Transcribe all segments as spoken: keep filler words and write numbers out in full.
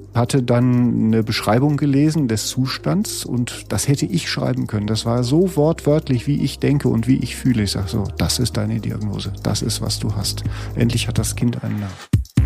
Hatte dann eine Beschreibung gelesen des Zustands und das hätte ich schreiben können. Das war so wortwörtlich, wie ich denke und wie ich fühle. Ich sage so, das ist deine Diagnose, das ist, was du hast. Endlich hat das Kind einen Namen.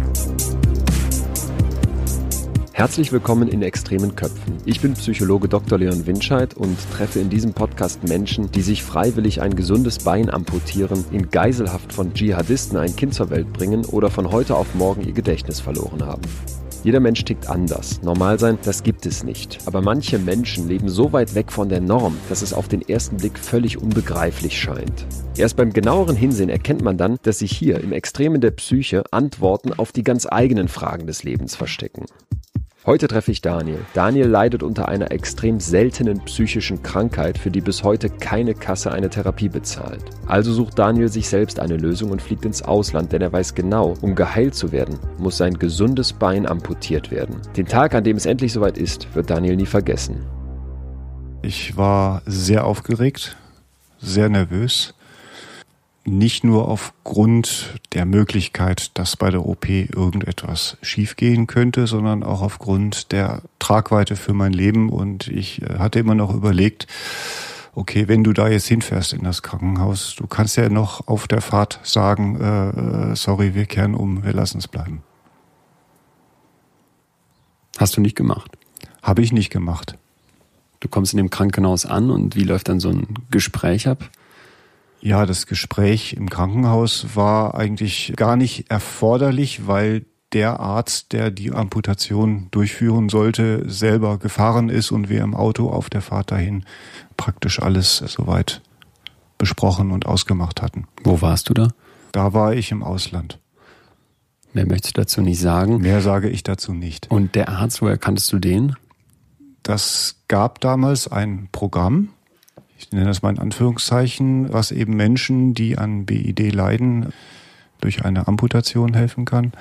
Herzlich willkommen in Extremen Köpfen. Ich bin Psychologe Doktor Leon Winscheid und treffe in diesem Podcast Menschen, die sich freiwillig ein gesundes Bein amputieren, in Geiselhaft von Dschihadisten ein Kind zur Welt bringen oder von heute auf morgen ihr Gedächtnis verloren haben. Jeder Mensch tickt anders. Normal sein, das gibt es nicht. Aber manche Menschen leben so weit weg von der Norm, dass es auf den ersten Blick völlig unbegreiflich scheint. Erst beim genaueren Hinsehen erkennt man dann, dass sich hier im Extremen der Psyche Antworten auf die ganz eigenen Fragen des Lebens verstecken. Heute treffe ich Daniel. Daniel leidet unter einer extrem seltenen psychischen Krankheit, für die bis heute keine Kasse eine Therapie bezahlt. Also sucht Daniel sich selbst eine Lösung und fliegt ins Ausland, denn er weiß genau, um geheilt zu werden, muss sein gesundes Bein amputiert werden. Den Tag, an dem es endlich soweit ist, wird Daniel nie vergessen. Ich war sehr aufgeregt, sehr nervös. Nicht nur aufgrund der Möglichkeit, dass bei der O P irgendetwas schiefgehen könnte, sondern auch aufgrund der Tragweite für mein Leben. Und ich hatte immer noch überlegt, okay, wenn du da jetzt hinfährst in das Krankenhaus, du kannst ja noch auf der Fahrt sagen, äh, sorry, wir kehren um, wir lassen es bleiben. Hast du nicht gemacht? Habe ich nicht gemacht. Du kommst in dem Krankenhaus an und wie läuft dann so ein Gespräch ab? Ja, das Gespräch im Krankenhaus war eigentlich gar nicht erforderlich, weil der Arzt, der die Amputation durchführen sollte, selber gefahren ist und wir im Auto auf der Fahrt dahin praktisch alles soweit besprochen und ausgemacht hatten. Wo warst du da? Da war ich im Ausland. Mehr möchtest du dazu nicht sagen? Mehr sage ich dazu nicht. Und der Arzt, woher kanntest du den? Das gab damals ein Programm, ich nenne das mal in Anführungszeichen, was eben Menschen, die an B I D leiden, durch eine Amputation helfen kann.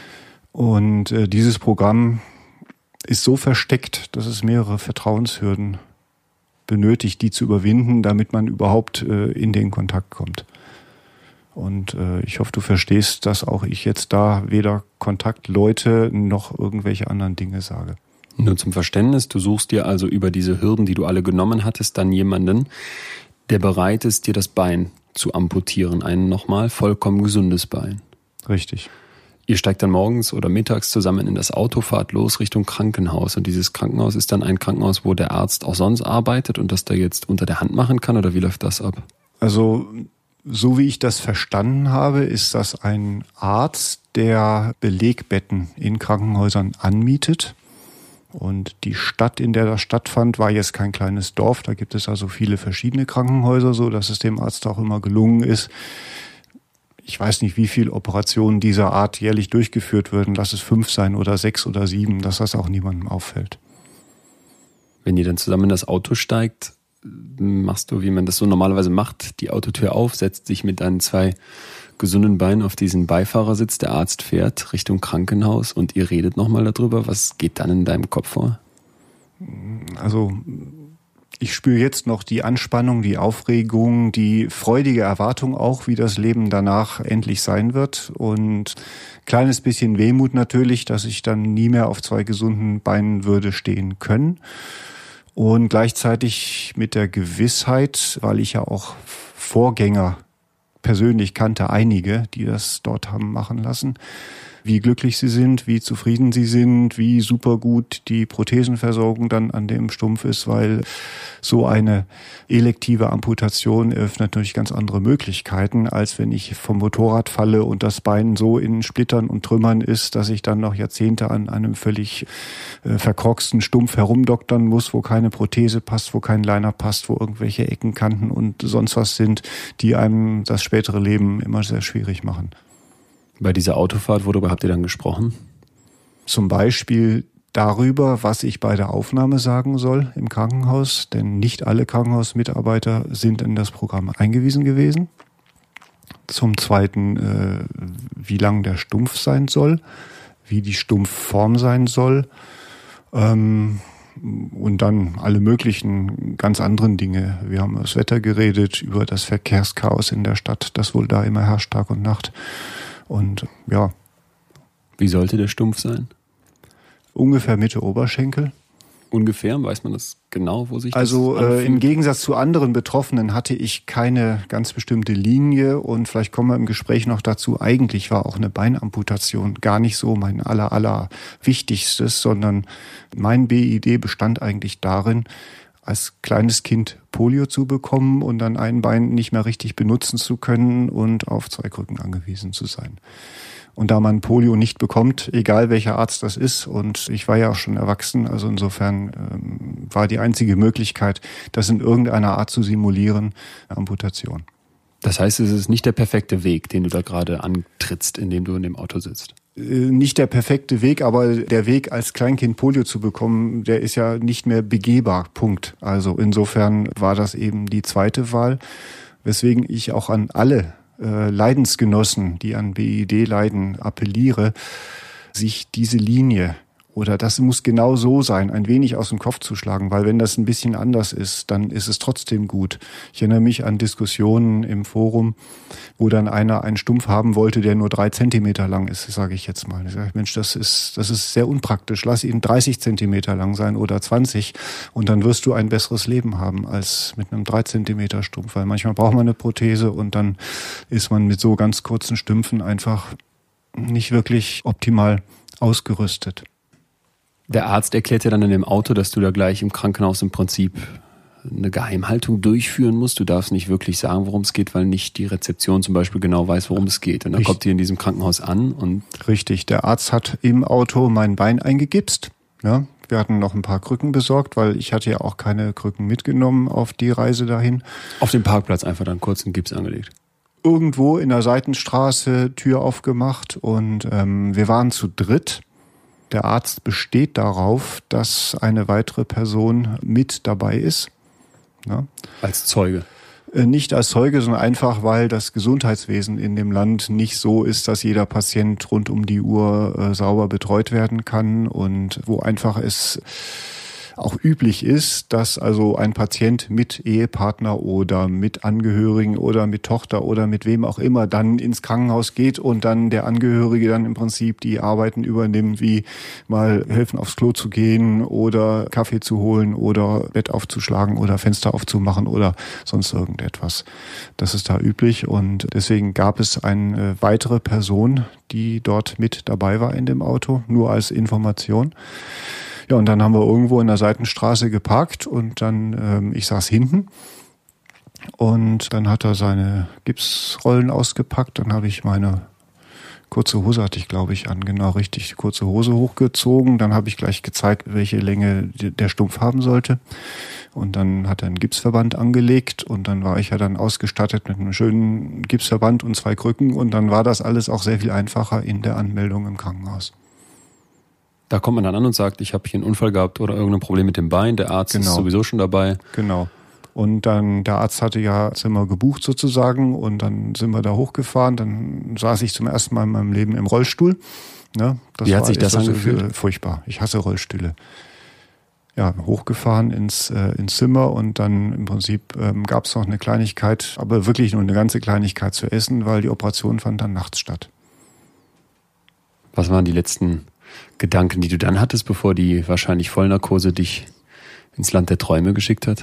Und äh, dieses Programm ist so versteckt, dass es mehrere Vertrauenshürden benötigt, die zu überwinden, damit man überhaupt äh, in den Kontakt kommt. Und äh, ich hoffe, du verstehst, dass auch ich jetzt da weder Kontaktleute noch irgendwelche anderen Dinge sage. Nur zum Verständnis, du suchst dir also über diese Hürden, die du alle genommen hattest, dann jemanden, der bereit ist, dir das Bein zu amputieren. Ein nochmal vollkommen gesundes Bein. Richtig. Ihr steigt dann morgens oder mittags zusammen in das Auto, fahrt los Richtung Krankenhaus. Und dieses Krankenhaus ist dann ein Krankenhaus, wo der Arzt auch sonst arbeitet und das da jetzt unter der Hand machen kann? Oder wie läuft das ab? Also, so wie ich das verstanden habe, ist das ein Arzt, der Belegbetten in Krankenhäusern anmietet. Und die Stadt, in der das stattfand, war jetzt kein kleines Dorf. Da gibt es also viele verschiedene Krankenhäuser, so dass es dem Arzt auch immer gelungen ist. Ich weiß nicht, wie viele Operationen dieser Art jährlich durchgeführt würden. Lass es fünf sein oder sechs oder sieben, dass das auch niemandem auffällt. Wenn ihr dann zusammen in das Auto steigt, machst du, wie man das so normalerweise macht, die Autotür auf, setzt sich mit deinen zwei gesunden Beinen auf diesen Beifahrersitz, der Arzt fährt Richtung Krankenhaus und ihr redet nochmal darüber. Was geht dann in deinem Kopf vor? Also ich spüre jetzt noch die Anspannung, die Aufregung, die freudige Erwartung auch, wie das Leben danach endlich sein wird und kleines bisschen Wehmut natürlich, dass ich dann nie mehr auf zwei gesunden Beinen würde stehen können und gleichzeitig mit der Gewissheit, weil ich ja auch Vorgänger persönlich kannte, einige, die das dort haben machen lassen, wie glücklich sie sind, wie zufrieden sie sind, wie super gut die Prothesenversorgung dann an dem Stumpf ist, weil so eine elektive Amputation eröffnet natürlich ganz andere Möglichkeiten, als wenn ich vom Motorrad falle und das Bein so in Splittern und Trümmern ist, dass ich dann noch Jahrzehnte an einem völlig äh, verkorksten Stumpf herumdoktern muss, wo keine Prothese passt, wo kein Liner passt, wo irgendwelche Ecken, Kanten und sonst was sind, die einem das spätere Leben immer sehr schwierig machen. Bei dieser Autofahrt, worüber habt ihr dann gesprochen? Zum Beispiel darüber, was ich bei der Aufnahme sagen soll im Krankenhaus, denn nicht alle Krankenhausmitarbeiter sind in das Programm eingewiesen gewesen. Zum Zweiten, äh, wie lang der Stumpf sein soll, wie die Stumpfform sein soll, ähm, und dann alle möglichen ganz anderen Dinge. Wir haben über das Wetter geredet, über das Verkehrschaos in der Stadt, das wohl da immer herrscht, Tag und Nacht. Und ja. Wie sollte der Stumpf sein? ungefähr Mitte Oberschenkel. Ungefähr, weiß man das genau, wo sich das Also anfühlt? äh, im Gegensatz zu anderen Betroffenen hatte ich keine ganz bestimmte Linie und vielleicht kommen wir im Gespräch noch dazu, eigentlich war auch eine Beinamputation gar nicht so mein aller, aller Wichtigstes, sondern mein B I D bestand eigentlich darin, als kleines Kind Polio zu bekommen und dann ein Bein nicht mehr richtig benutzen zu können und auf zwei Krücken angewiesen zu sein. Und da man Polio nicht bekommt, egal welcher Arzt das ist, und ich war ja auch schon erwachsen, also insofern ähm, war die einzige Möglichkeit, das in irgendeiner Art zu simulieren, Amputation. Das heißt, es ist nicht der perfekte Weg, den du da gerade antrittst, indem du in dem Auto sitzt. Äh, nicht der perfekte Weg, aber der Weg als Kleinkind Polio zu bekommen, der ist ja nicht mehr begehbar, Punkt. Also insofern war das eben die zweite Wahl, weswegen ich auch an alle Leidensgenossen, die an B I D leiden, appelliere, sich diese Linie oder das muss genau so sein, ein wenig aus dem Kopf zu schlagen, weil wenn das ein bisschen anders ist, dann ist es trotzdem gut. Ich erinnere mich an Diskussionen im Forum, wo dann einer einen Stumpf haben wollte, der nur drei Zentimeter lang ist, sage ich jetzt mal. Ich sage, Mensch, das ist, das ist sehr unpraktisch. Lass ihn dreißig Zentimeter lang sein oder zwanzig und dann wirst du ein besseres Leben haben als mit einem drei Zentimeter Stumpf, weil manchmal braucht man eine Prothese und dann ist man mit so ganz kurzen Stümpfen einfach nicht wirklich optimal ausgerüstet. Der Arzt erklärt ja dann in dem Auto, dass du da gleich im Krankenhaus im Prinzip eine Geheimhaltung durchführen musst. Du darfst nicht wirklich sagen, worum es geht, weil nicht die Rezeption zum Beispiel genau weiß, worum es geht. Und dann kommt ihr in diesem Krankenhaus an und... Richtig, der Arzt hat im Auto mein Bein eingegipst. Ja, wir hatten noch ein paar Krücken besorgt, weil ich hatte ja auch keine Krücken mitgenommen auf die Reise dahin. Auf dem Parkplatz einfach dann kurz einen Gips angelegt. Irgendwo in der Seitenstraße Tür aufgemacht und ähm, wir waren zu dritt. Der Arzt besteht darauf, dass eine weitere Person mit dabei ist. Ja. Als Zeuge? Nicht als Zeuge, sondern einfach, weil das Gesundheitswesen in dem Land nicht so ist, dass jeder Patient rund um die Uhr äh, sauber betreut werden kann und wo einfach es auch üblich ist, dass also ein Patient mit Ehepartner oder mit Angehörigen oder mit Tochter oder mit wem auch immer dann ins Krankenhaus geht und dann der Angehörige dann im Prinzip die Arbeiten übernimmt, wie mal helfen aufs Klo zu gehen oder Kaffee zu holen oder Bett aufzuschlagen oder Fenster aufzumachen oder sonst irgendetwas. Das ist da üblich und deswegen gab es eine weitere Person, die dort mit dabei war in dem Auto, nur als Information. Ja, und dann haben wir irgendwo in der Seitenstraße geparkt und dann, ähm, ich saß hinten und dann hat er seine Gipsrollen ausgepackt, dann habe ich meine kurze Hose hatte ich, glaube ich, an, genau richtig, die kurze Hose hochgezogen, dann habe ich gleich gezeigt, welche Länge der Stumpf haben sollte und dann hat er einen Gipsverband angelegt und dann war ich ja dann ausgestattet mit einem schönen Gipsverband und zwei Krücken und dann war das alles auch sehr viel einfacher in der Anmeldung im Krankenhaus. Da kommt man dann an und sagt, ich habe hier einen Unfall gehabt oder irgendein Problem mit dem Bein. Der Arzt genau. ist sowieso schon dabei. Genau. Und dann, der Arzt hatte ja Zimmer gebucht sozusagen und dann sind wir da hochgefahren. Dann saß ich zum ersten Mal in meinem Leben im Rollstuhl. Ne? Das Wie hat war, sich das also angefühlt? Furchtbar. Ich hasse Rollstühle. Ja, hochgefahren ins, äh, ins Zimmer und dann im Prinzip ähm, gab es noch eine Kleinigkeit, aber wirklich nur eine ganze Kleinigkeit zu essen, weil die Operation fand dann nachts statt. Was waren die letzten Gedanken, die du dann hattest, bevor die wahrscheinlich Vollnarkose dich ins Land der Träume geschickt hat?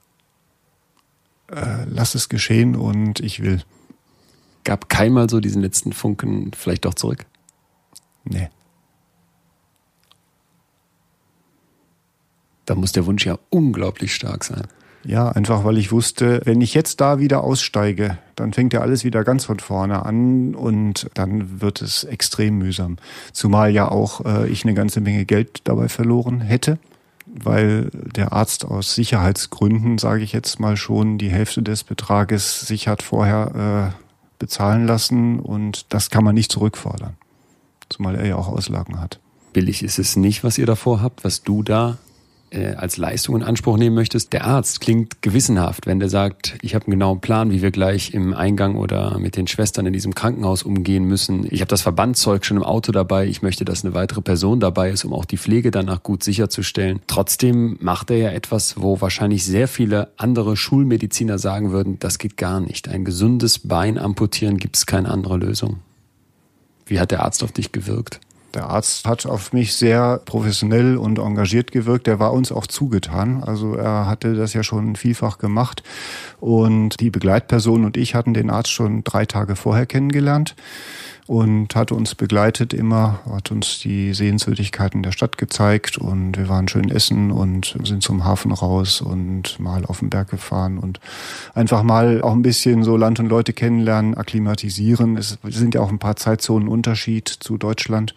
Äh, lass es geschehen und ich will. Gab keinmal so diesen letzten Funken vielleicht doch zurück? Nee. Da muss der Wunsch ja unglaublich stark sein. Ja, einfach weil ich wusste, wenn ich jetzt da wieder aussteige, dann fängt ja alles wieder ganz von vorne an und dann wird es extrem mühsam. Zumal ja auch äh, ich eine ganze Menge Geld dabei verloren hätte, weil der Arzt aus Sicherheitsgründen, sage ich jetzt mal schon, die Hälfte des Betrages sich hat vorher äh, bezahlen lassen und das kann man nicht zurückfordern. Zumal er ja auch Auslagen hat. Billig ist es nicht, was ihr davor habt, was du da als Leistung in Anspruch nehmen möchtest. Der Arzt klingt gewissenhaft, wenn der sagt, ich habe einen genauen Plan, wie wir gleich im Eingang oder mit den Schwestern in diesem Krankenhaus umgehen müssen. Ich habe das Verbandzeug schon im Auto dabei. Ich möchte, dass eine weitere Person dabei ist, um auch die Pflege danach gut sicherzustellen. Trotzdem macht er ja etwas, wo wahrscheinlich sehr viele andere Schulmediziner sagen würden, das geht gar nicht. Ein gesundes Bein amputieren, gibt es keine andere Lösung. Wie hat der Arzt auf dich gewirkt? Der Arzt hat auf mich sehr professionell und engagiert gewirkt. Der war uns auch zugetan. Also er hatte das ja schon vielfach gemacht. Und die Begleitperson und ich hatten den Arzt schon drei Tage vorher kennengelernt und hat uns begleitet immer, hat uns die Sehenswürdigkeiten der Stadt gezeigt und wir waren schön essen und sind zum Hafen raus und mal auf den Berg gefahren und einfach mal auch ein bisschen so Land und Leute kennenlernen, akklimatisieren. Es sind ja auch ein paar Zeitzonen Unterschied zu Deutschland.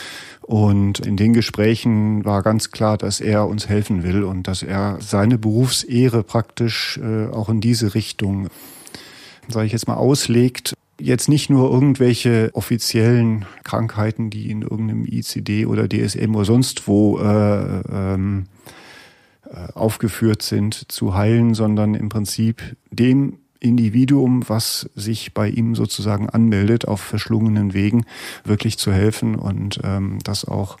Und in den Gesprächen war ganz klar, dass er uns helfen will und dass er seine Berufsehre praktisch äh, auch in diese Richtung, sage ich jetzt mal, auslegt. Jetzt nicht nur irgendwelche offiziellen Krankheiten, die in irgendeinem I C D oder D S M oder sonst wo äh, ähm, äh, aufgeführt sind, zu heilen, sondern im Prinzip dem Individuum, was sich bei ihm sozusagen anmeldet, auf verschlungenen Wegen wirklich zu helfen und ähm, das auch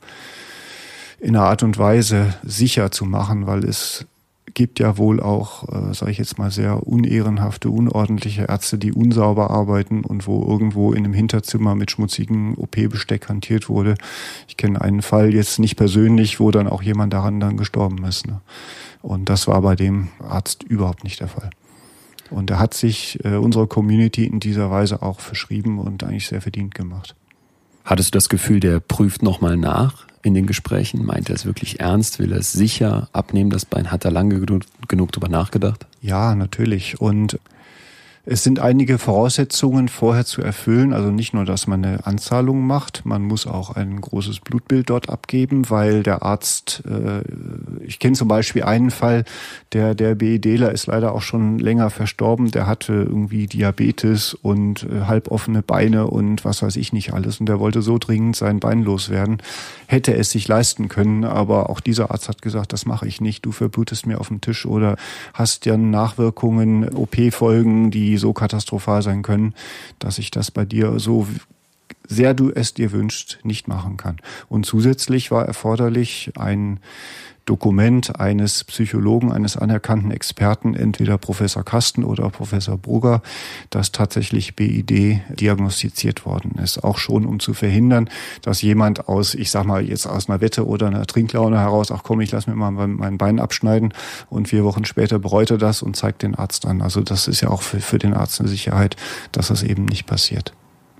in einer Art und Weise sicher zu machen, weil es gibt ja wohl auch, äh, sage ich jetzt mal, sehr unehrenhafte, unordentliche Ärzte, die unsauber arbeiten und wo irgendwo in einem Hinterzimmer mit schmutzigem O P-Besteck hantiert wurde. Ich kenne einen Fall jetzt nicht persönlich, wo dann auch jemand daran dann gestorben ist. Ne? Und das war bei dem Arzt überhaupt nicht der Fall. Und er hat sich äh, unserer Community in dieser Weise auch verschrieben und eigentlich sehr verdient gemacht. Hattest du das Gefühl, der prüft nochmal nach in den Gesprächen? Meint er es wirklich ernst? Will er es sicher abnehmen, das Bein? Hat er lange genug, genug drüber nachgedacht? Ja, natürlich. Und es sind einige Voraussetzungen vorher zu erfüllen. Also nicht nur, dass man eine Anzahlung macht, man muss auch ein großes Blutbild dort abgeben, weil der Arzt, äh, ich kenne zum Beispiel einen Fall, der der BEDler ist leider auch schon länger verstorben, der hatte irgendwie Diabetes und äh, halboffene Beine und was weiß ich nicht alles und der wollte so dringend sein Bein loswerden, hätte es sich leisten können, aber auch dieser Arzt hat gesagt, das mache ich nicht, du verblutest mir auf dem Tisch oder hast ja Nachwirkungen, O P-Folgen, die so katastrophal sein können, dass ich das bei dir, so sehr du es dir wünschst, nicht machen kann. Und zusätzlich war erforderlich ein Dokument eines Psychologen, eines anerkannten Experten, entweder Professor Kasten oder Professor Brugger, dass tatsächlich B I D diagnostiziert worden ist. Auch schon, um zu verhindern, dass jemand aus, ich sag mal, jetzt aus einer Wette oder einer Trinklaune heraus, ach komm, ich lass mir mal mein Bein abschneiden und vier Wochen später bereut er das und zeigt den Arzt an. Also das ist ja auch für, für den Arzt eine Sicherheit, dass das eben nicht passiert.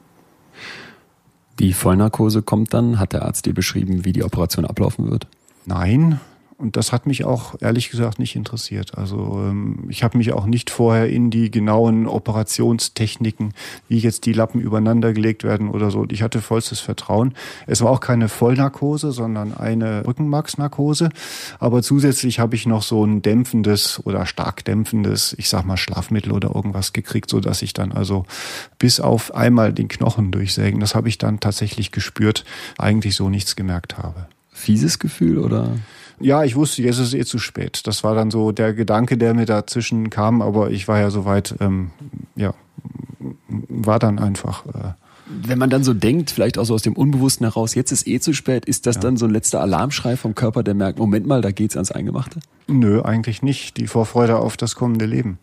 Die Vollnarkose kommt dann. Hat der Arzt dir beschrieben, wie die Operation ablaufen wird? Nein. Und das hat mich auch ehrlich gesagt nicht interessiert. Also ähm, ich habe mich auch nicht vorher in die genauen Operationstechniken, wie jetzt die Lappen übereinander gelegt werden oder so. Ich hatte vollstes Vertrauen. Es war auch keine Vollnarkose, sondern eine Rückenmarksnarkose. Aber zusätzlich habe ich noch so ein dämpfendes oder stark dämpfendes, ich sag mal Schlafmittel oder irgendwas gekriegt, so dass ich dann also bis auf einmal den Knochen durchsägen, das habe ich dann tatsächlich gespürt, eigentlich so nichts gemerkt habe. Fieses Gefühl oder? Ja, ich wusste, jetzt ist es eh zu spät. Das war dann so der Gedanke, der mir dazwischen kam, aber ich war ja soweit, ähm, ja, war dann einfach. Äh Wenn man dann so denkt, vielleicht auch so aus dem Unbewussten heraus, jetzt ist eh zu spät, ist das ja dann so ein letzter Alarmschrei vom Körper, der merkt, Moment mal, da geht's ans Eingemachte? Nö, eigentlich nicht. Die Vorfreude auf das kommende Leben.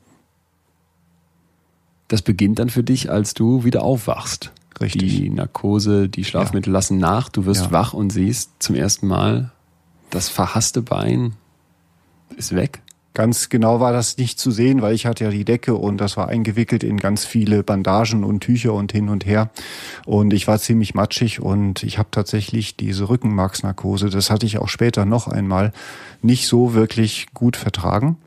Das beginnt dann für dich, als du wieder aufwachst. Richtig. Die Narkose, die Schlafmittel ja. lassen nach, du wirst ja. wach und siehst zum ersten Mal, das verhasste Bein ist weg. Ganz genau war das nicht zu sehen, weil ich hatte ja die Decke und das war eingewickelt in ganz viele Bandagen und Tücher und hin und her. Und ich war ziemlich matschig und ich habe tatsächlich diese Rückenmarksnarkose, das hatte ich auch später noch einmal, nicht so wirklich gut vertragen.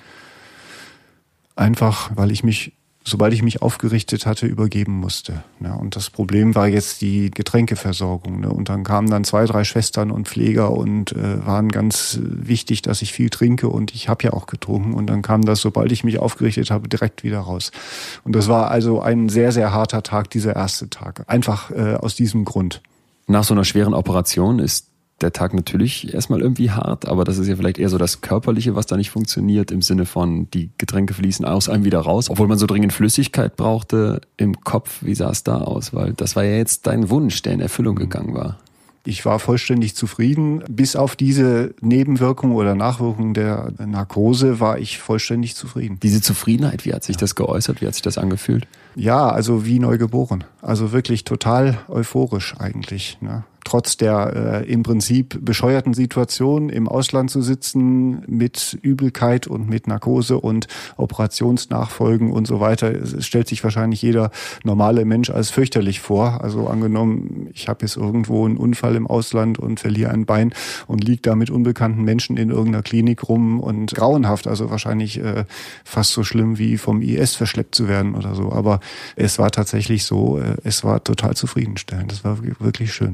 Einfach, weil ich mich, sobald ich mich aufgerichtet hatte, übergeben musste. Ja, und das Problem war jetzt die Getränkeversorgung. Ne? Und dann kamen dann zwei, drei Schwestern und Pfleger und äh, waren ganz wichtig, dass ich viel trinke. Und ich habe ja auch getrunken. Und dann kam das, sobald ich mich aufgerichtet habe, direkt wieder raus. Und das war also ein sehr, sehr harter Tag, dieser erste Tag. Einfach äh, aus diesem Grund. Nach so einer schweren Operation ist der Tag natürlich erstmal irgendwie hart, aber das ist ja vielleicht eher so das Körperliche, was da nicht funktioniert, im Sinne von, die Getränke fließen aus einem wieder raus, obwohl man so dringend Flüssigkeit brauchte im Kopf. Wie sah es da aus? Weil das war ja jetzt dein Wunsch, der in Erfüllung gegangen war. Ich war vollständig zufrieden. Bis auf diese Nebenwirkung oder Nachwirkung der Narkose war ich vollständig zufrieden. Diese Zufriedenheit, wie hat sich das geäußert? Wie hat sich das angefühlt? Ja, also wie neugeboren. Also wirklich total euphorisch eigentlich, ne? trotz der äh, im Prinzip bescheuerten Situation im Ausland zu sitzen mit Übelkeit und mit Narkose und Operationsnachfolgen und so weiter. Es stellt sich wahrscheinlich jeder normale Mensch als fürchterlich vor. Also angenommen, ich habe jetzt irgendwo einen Unfall im Ausland und verliere ein Bein und liege da mit unbekannten Menschen in irgendeiner Klinik rum und grauenhaft, also wahrscheinlich äh, fast so schlimm wie vom I S verschleppt zu werden oder so. Aber es war tatsächlich so, äh, es war total zufriedenstellend. Das war wirklich schön.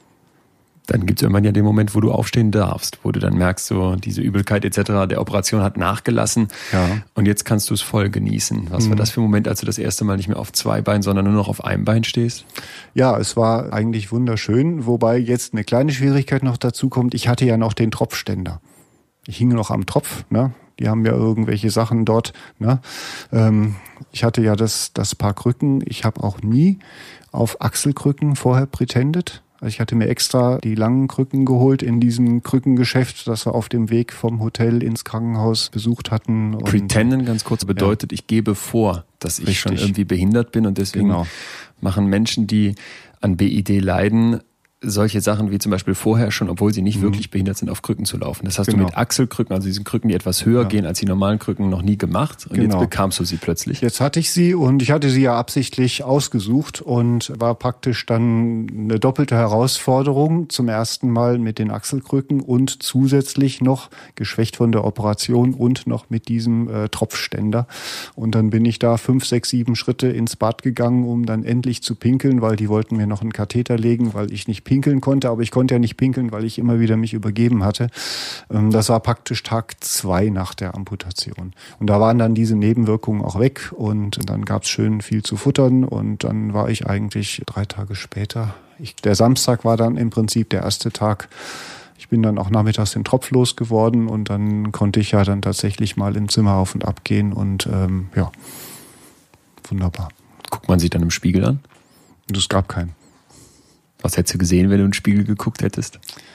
Dann gibt es irgendwann ja den Moment, wo du aufstehen darfst, wo du dann merkst, so diese Übelkeit et cetera der Operation hat nachgelassen, ja. Und jetzt kannst du es voll genießen. Was mhm. war das für ein Moment, als du das erste Mal nicht mehr auf zwei Beinen, sondern nur noch auf einem Bein stehst? Ja, es war eigentlich wunderschön, wobei jetzt eine kleine Schwierigkeit noch dazu kommt. Ich hatte ja noch den Tropfständer. Ich hing noch am Tropf, ne? Die haben ja irgendwelche Sachen dort, ne? Ähm, ich hatte ja das, das Paar Krücken. Ich habe auch nie auf Achselkrücken vorher pretendet. Also ich hatte mir extra die langen Krücken geholt in diesem Krückengeschäft, das wir auf dem Weg vom Hotel ins Krankenhaus besucht hatten. Und Pretenden, ganz kurz, bedeutet, ja. ich gebe vor, dass ich Richtig. schon irgendwie behindert bin und deswegen genau. machen Menschen, die an B I D leiden, solche Sachen wie zum Beispiel vorher schon, obwohl sie nicht mhm. wirklich behindert sind, auf Krücken zu laufen. Das hast genau. du mit Achselkrücken, also diesen Krücken, die etwas höher ja. gehen als die normalen Krücken, noch nie gemacht. Und genau. jetzt bekamst du sie plötzlich. Jetzt hatte ich sie und ich hatte sie ja absichtlich ausgesucht und war praktisch dann eine doppelte Herausforderung. Zum ersten Mal mit den Achselkrücken und zusätzlich noch, geschwächt von der Operation, und noch mit diesem äh, Tropfständer. Und dann bin ich da fünf, sechs, sieben Schritte ins Bad gegangen, um dann endlich zu pinkeln, weil die wollten mir noch einen Katheter legen, weil ich nicht pinkeln konnte, aber ich konnte ja nicht pinkeln, weil ich immer wieder mich übergeben hatte. Das war praktisch Tag zwei nach der Amputation. Und da waren dann diese Nebenwirkungen auch weg und dann gab es schön viel zu futtern und dann war ich eigentlich drei Tage später. Ich, der Samstag war dann im Prinzip der erste Tag. Ich bin dann auch nachmittags den Tropf losgeworden und dann konnte ich ja dann tatsächlich mal im Zimmer auf und ab gehen und ähm, ja, wunderbar. Guckt man sich dann im Spiegel an? Und es gab keinen. Was hättest du gesehen, wenn du in den Spiegel geguckt hättest?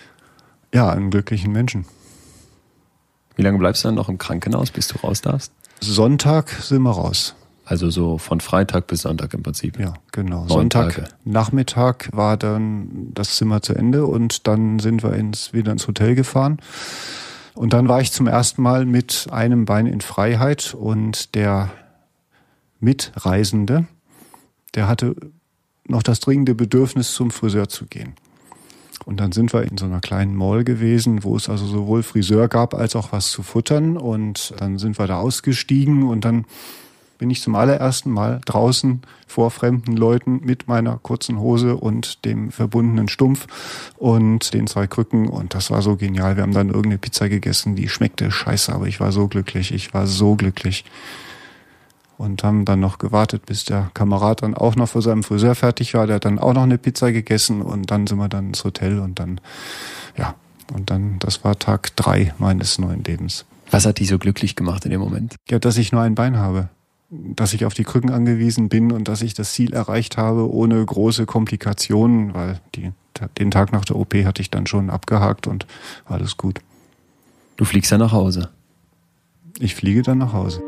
Ja, einen glücklichen Menschen. Wie lange bleibst du dann noch im Krankenhaus, bis du raus darfst? Sonntag sind wir raus. Also so von Freitag bis Sonntag im Prinzip? Ja, genau. Neun Sonntag Tage. Nachmittag war dann das Zimmer zu Ende und dann sind wir ins, wieder ins Hotel gefahren. Und dann war ich zum ersten Mal mit einem Bein in Freiheit und der Mitreisende, der hatte noch das dringende Bedürfnis, zum Friseur zu gehen. Und dann sind wir in so einer kleinen Mall gewesen, wo es also sowohl Friseur gab, als auch was zu futtern. Und dann sind wir da ausgestiegen und dann bin ich zum allerersten Mal draußen vor fremden Leuten mit meiner kurzen Hose und dem verbundenen Stumpf und den zwei Krücken. Und das war so genial. Wir haben dann irgendeine Pizza gegessen, die schmeckte scheiße, aber ich war so glücklich. Ich war so glücklich. Und haben dann noch gewartet, bis der Kamerad dann auch noch für seinem Friseur fertig war. Der hat dann auch noch eine Pizza gegessen und dann sind wir dann ins Hotel und dann, ja, und dann, das war Tag drei meines neuen Lebens. Was hat dich so glücklich gemacht in dem Moment? Ja, dass ich nur ein Bein habe. Dass ich auf die Krücken angewiesen bin und dass ich das Ziel erreicht habe, ohne große Komplikationen, weil die, den Tag nach der O P hatte ich dann schon abgehakt und alles gut. Du fliegst dann nach Hause? Ich fliege dann nach Hause.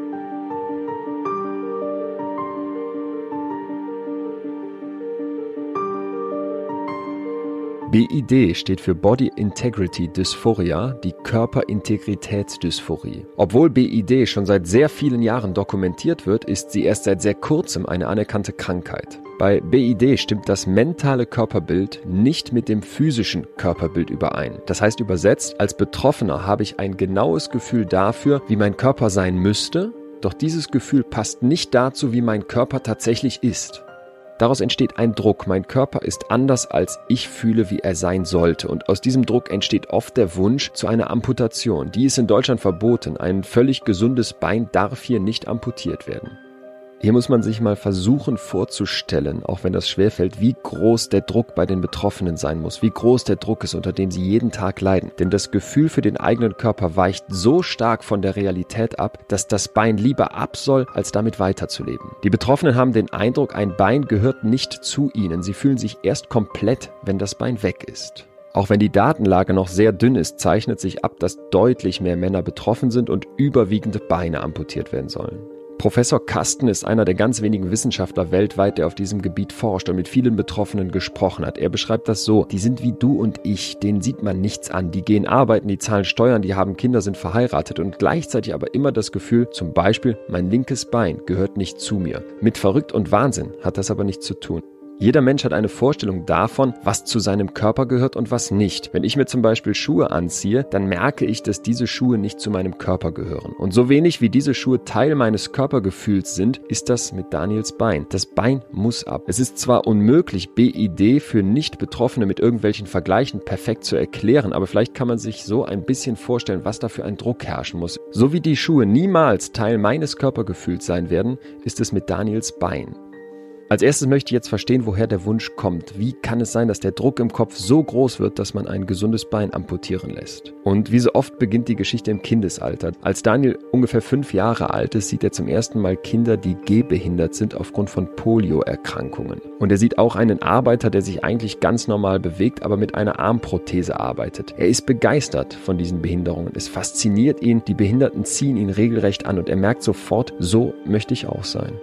B I D steht für Body Integrity Dysphoria, die Körperintegritätsdysphorie. Obwohl B I D schon seit sehr vielen Jahren dokumentiert wird, ist sie erst seit sehr kurzem eine anerkannte Krankheit. Bei B I D stimmt das mentale Körperbild nicht mit dem physischen Körperbild überein. Das heißt übersetzt, als Betroffener habe ich ein genaues Gefühl dafür, wie mein Körper sein müsste, doch dieses Gefühl passt nicht dazu, wie mein Körper tatsächlich ist. Daraus entsteht ein Druck. Mein Körper ist anders, als ich fühle, wie er sein sollte. Und aus diesem Druck entsteht oft der Wunsch zu einer Amputation. Die ist in Deutschland verboten. Ein völlig gesundes Bein darf hier nicht amputiert werden. Hier muss man sich mal versuchen vorzustellen, auch wenn das schwerfällt, wie groß der Druck bei den Betroffenen sein muss, wie groß der Druck ist, unter dem sie jeden Tag leiden. Denn das Gefühl für den eigenen Körper weicht so stark von der Realität ab, dass das Bein lieber ab soll, als damit weiterzuleben. Die Betroffenen haben den Eindruck, ein Bein gehört nicht zu ihnen. Sie fühlen sich erst komplett, wenn das Bein weg ist. Auch wenn die Datenlage noch sehr dünn ist, zeichnet sich ab, dass deutlich mehr Männer betroffen sind und überwiegend Beine amputiert werden sollen. Professor Kasten ist einer der ganz wenigen Wissenschaftler weltweit, der auf diesem Gebiet forscht und mit vielen Betroffenen gesprochen hat. Er beschreibt das so: Die sind wie du und ich, denen sieht man nichts an. Die gehen arbeiten, die zahlen Steuern, die haben Kinder, sind verheiratet und gleichzeitig aber immer das Gefühl, zum Beispiel, mein linkes Bein gehört nicht zu mir. Mit verrückt und Wahnsinn hat das aber nichts zu tun. Jeder Mensch hat eine Vorstellung davon, was zu seinem Körper gehört und was nicht. Wenn ich mir zum Beispiel Schuhe anziehe, dann merke ich, dass diese Schuhe nicht zu meinem Körper gehören. Und so wenig wie diese Schuhe Teil meines Körpergefühls sind, ist das mit Daniels Bein. Das Bein muss ab. Es ist zwar unmöglich, B I D für Nicht-Betroffene mit irgendwelchen Vergleichen perfekt zu erklären, aber vielleicht kann man sich so ein bisschen vorstellen, was da für ein Druck herrschen muss. So wie die Schuhe niemals Teil meines Körpergefühls sein werden, ist es mit Daniels Bein. Als erstes möchte ich jetzt verstehen, woher der Wunsch kommt. Wie kann es sein, dass der Druck im Kopf so groß wird, dass man ein gesundes Bein amputieren lässt? Und wie so oft beginnt die Geschichte im Kindesalter. Als Daniel ungefähr fünf Jahre alt ist, sieht er zum ersten Mal Kinder, die gehbehindert sind aufgrund von Polioerkrankungen. Und er sieht auch einen Arbeiter, der sich eigentlich ganz normal bewegt, aber mit einer Armprothese arbeitet. Er ist begeistert von diesen Behinderungen. Es fasziniert ihn, die Behinderten ziehen ihn regelrecht an und er merkt sofort, so möchte ich auch sein.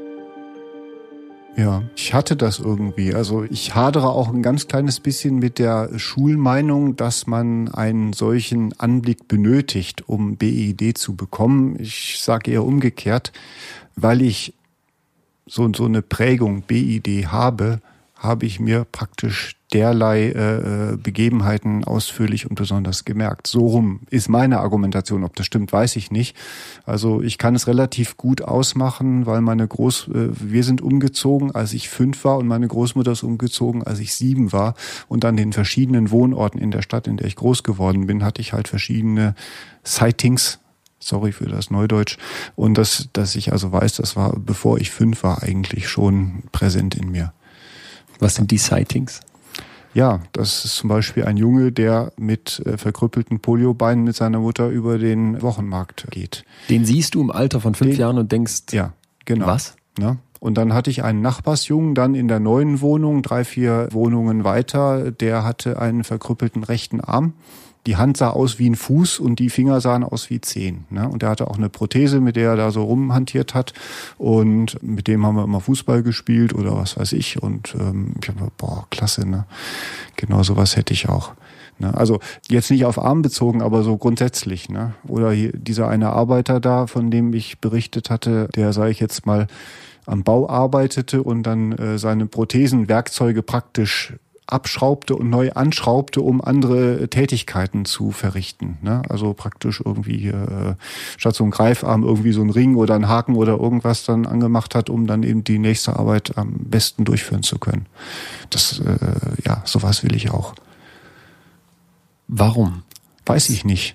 Ja, ich hatte das irgendwie. Also ich hadere auch ein ganz kleines bisschen mit der Schulmeinung, dass man einen solchen Anblick benötigt, um B I D zu bekommen. Ich sage eher umgekehrt, weil ich so, so eine Prägung B I D habe, habe ich mir praktisch derlei äh, Begebenheiten ausführlich und besonders gemerkt. So rum ist meine Argumentation. Ob das stimmt, weiß ich nicht. Also ich kann es relativ gut ausmachen, weil meine Groß, äh, wir sind umgezogen, als ich fünf war und meine Großmutter ist umgezogen, als ich sieben war. Und an den verschiedenen Wohnorten in der Stadt, in der ich groß geworden bin, hatte ich halt verschiedene Sightings. Sorry für das Neudeutsch. Und das, dass ich also weiß, das war, bevor ich fünf war, eigentlich schon präsent in mir. Was sind die Sightings? Ja, das ist zum Beispiel ein Junge, der mit äh, verkrüppelten Poliobeinen mit seiner Mutter über den Wochenmarkt geht. Den siehst du im Alter von fünf den, Jahren und denkst, ja, genau. Was? Ja. Und dann hatte ich einen Nachbarsjungen dann in der neuen Wohnung, drei, vier Wohnungen weiter, der hatte einen verkrüppelten rechten Arm. Die Hand sah aus wie ein Fuß und die Finger sahen aus wie Zehen. Ne? Und er hatte auch eine Prothese, mit der er da so rumhantiert hat. Und mit dem haben wir immer Fußball gespielt oder was weiß ich. Und ähm, ich habe boah, klasse, ne? Genau sowas hätte ich auch. Ne? Also jetzt nicht auf Arm bezogen, aber so grundsätzlich. Ne? Oder hier, dieser eine Arbeiter da, von dem ich berichtet hatte, der, sage ich jetzt mal, am Bau arbeitete und dann äh, seine Prothesenwerkzeuge praktisch abschraubte und neu anschraubte, um andere Tätigkeiten zu verrichten. Ne? Also praktisch irgendwie äh, statt so einem Greifarm irgendwie so einen Ring oder einen Haken oder irgendwas dann angemacht hat, um dann eben die nächste Arbeit am besten durchführen zu können. Das, äh, ja, sowas will ich auch. Warum? Weiß ich nicht.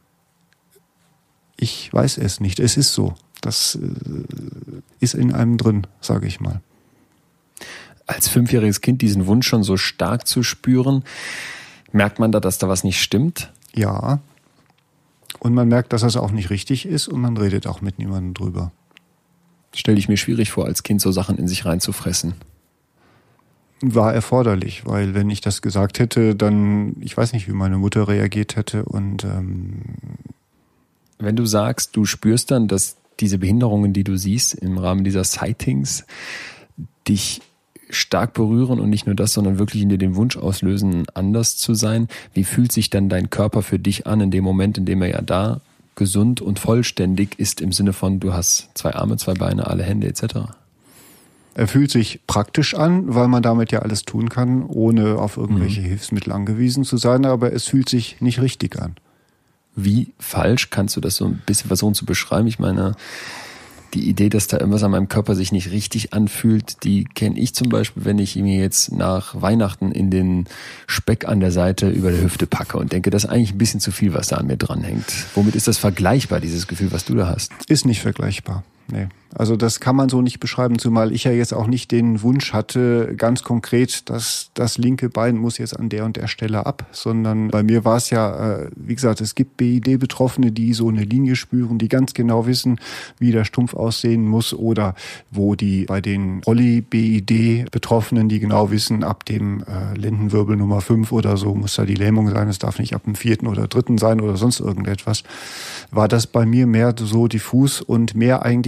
Ich weiß es nicht. Es ist so. Das äh, ist in einem drin, sage ich mal. Als fünfjähriges Kind diesen Wunsch schon so stark zu spüren, merkt man da, dass da was nicht stimmt? Ja. Und man merkt, dass das auch nicht richtig ist und man redet auch mit niemandem drüber. Stelle ich mir schwierig vor, als Kind so Sachen in sich reinzufressen. War erforderlich, weil wenn ich das gesagt hätte, dann, ich weiß nicht, wie meine Mutter reagiert hätte. Und ähm wenn du sagst, du spürst dann, dass diese Behinderungen, die du siehst im Rahmen dieser Sightings, dich stark berühren und nicht nur das, sondern wirklich in dir den Wunsch auslösen, anders zu sein. Wie fühlt sich dann dein Körper für dich an in dem Moment, in dem er ja da gesund und vollständig ist, im Sinne von, du hast zwei Arme, zwei Beine, alle Hände et cetera? Er fühlt sich praktisch an, weil man damit ja alles tun kann, ohne auf irgendwelche mhm. Hilfsmittel angewiesen zu sein, aber es fühlt sich nicht richtig an. Wie falsch kannst du das so ein bisschen versuchen zu beschreiben? Ich meine, die Idee, dass da irgendwas an meinem Körper sich nicht richtig anfühlt, die kenne ich zum Beispiel, wenn ich mir jetzt nach Weihnachten in den Speck an der Seite über der Hüfte packe und denke, das ist eigentlich ein bisschen zu viel, was da an mir dranhängt. Womit ist das vergleichbar, dieses Gefühl, was du da hast? Ist nicht vergleichbar. Nee. Also das kann man so nicht beschreiben, zumal ich ja jetzt auch nicht den Wunsch hatte, ganz konkret, dass das linke Bein muss jetzt an der und der Stelle ab, sondern bei mir war es ja, wie gesagt, es gibt B I D-Betroffene, die so eine Linie spüren, die ganz genau wissen, wie der Stumpf aussehen muss, oder wo die bei den Rolli-B I D-Betroffenen, die genau wissen, ab dem äh, Lendenwirbel Nummer fünf oder so muss da die Lähmung sein, es darf nicht ab dem vierten oder dritten sein oder sonst irgendetwas, war das bei mir mehr so diffus und mehr eigentlich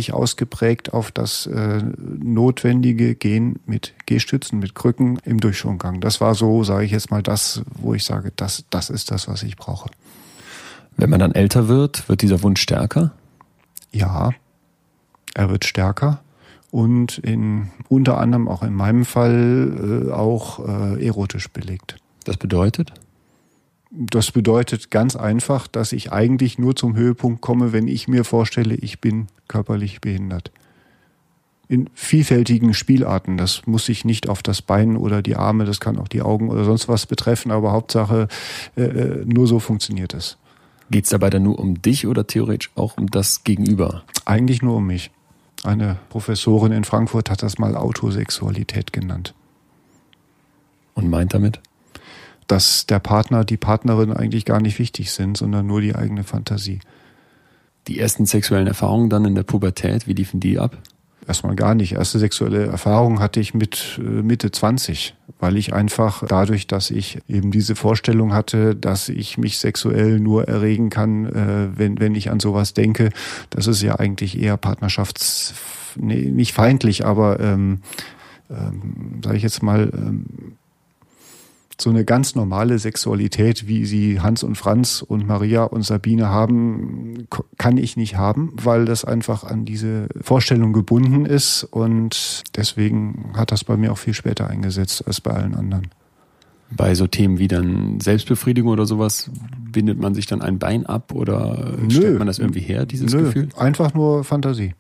sich ausgeprägt auf das äh, notwendige Gehen mit Gehstützen, mit Krücken im Durchschwunggang. Das war so, sage ich jetzt mal, das, wo ich sage, das, das ist das, was ich brauche. Wenn man dann älter wird, wird dieser Wunsch stärker? Ja, er wird stärker und in, unter anderem auch in meinem Fall äh, auch äh, erotisch belegt. Das bedeutet? Das bedeutet ganz einfach, dass ich eigentlich nur zum Höhepunkt komme, wenn ich mir vorstelle, ich bin körperlich behindert. In vielfältigen Spielarten. Das muss sich nicht auf das Bein oder die Arme, das kann auch die Augen oder sonst was betreffen, aber Hauptsache, äh, nur so funktioniert es. Geht es dabei dann nur um dich oder theoretisch auch um das Gegenüber? Eigentlich nur um mich. Eine Professorin in Frankfurt hat das mal Autosexualität genannt. Und meint damit? Dass der Partner, die Partnerin eigentlich gar nicht wichtig sind, sondern nur die eigene Fantasie. Die ersten sexuellen Erfahrungen dann in der Pubertät, wie liefen die ab? Erstmal gar nicht. Erste sexuelle Erfahrung hatte ich mit Mitte zwanzig, weil ich einfach dadurch, dass ich eben diese Vorstellung hatte, dass ich mich sexuell nur erregen kann, wenn, wenn ich an sowas denke. Das ist ja eigentlich eher partnerschafts... Nee, nicht feindlich, aber ähm, ähm, sage ich jetzt mal... Ähm, so eine ganz normale Sexualität, wie sie Hans und Franz und Maria und Sabine haben, kann ich nicht haben, weil das einfach an diese Vorstellung gebunden ist und deswegen hat das bei mir auch viel später eingesetzt als bei allen anderen. Bei so Themen wie dann Selbstbefriedigung oder sowas, bindet man sich dann ein Bein ab oder Nö. stellt man das irgendwie her, dieses Nö. Gefühl? Einfach nur Fantasie.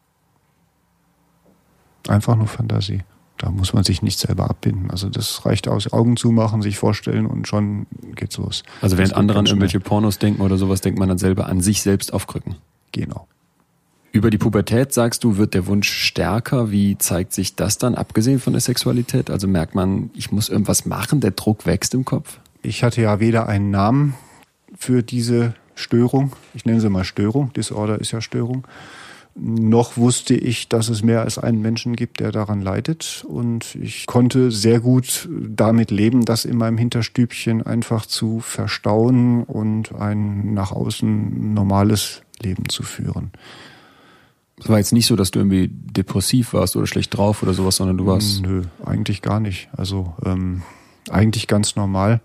Einfach nur Fantasie. Da muss man sich nicht selber abbinden. Also das reicht aus, Augen zumachen, sich vorstellen und schon geht's los. Also während andere an irgendwelche schnell. Pornos denken oder sowas, denkt man dann selber an sich selbst aufkrücken. Genau. Über die Pubertät, sagst du, wird der Wunsch stärker. Wie zeigt sich das dann, abgesehen von der Sexualität? Also merkt man, ich muss irgendwas machen, der Druck wächst im Kopf? Ich hatte ja weder einen Namen für diese Störung, ich nenne sie mal Störung, Disorder ist ja Störung, noch wusste ich, dass es mehr als einen Menschen gibt, der daran leidet. Und ich konnte sehr gut damit leben, das in meinem Hinterstübchen einfach zu verstauen und ein nach außen normales Leben zu führen. Es war jetzt nicht so, dass du irgendwie depressiv warst oder schlecht drauf oder sowas, sondern du warst... Nö, eigentlich gar nicht. Also ähm, eigentlich ganz normal.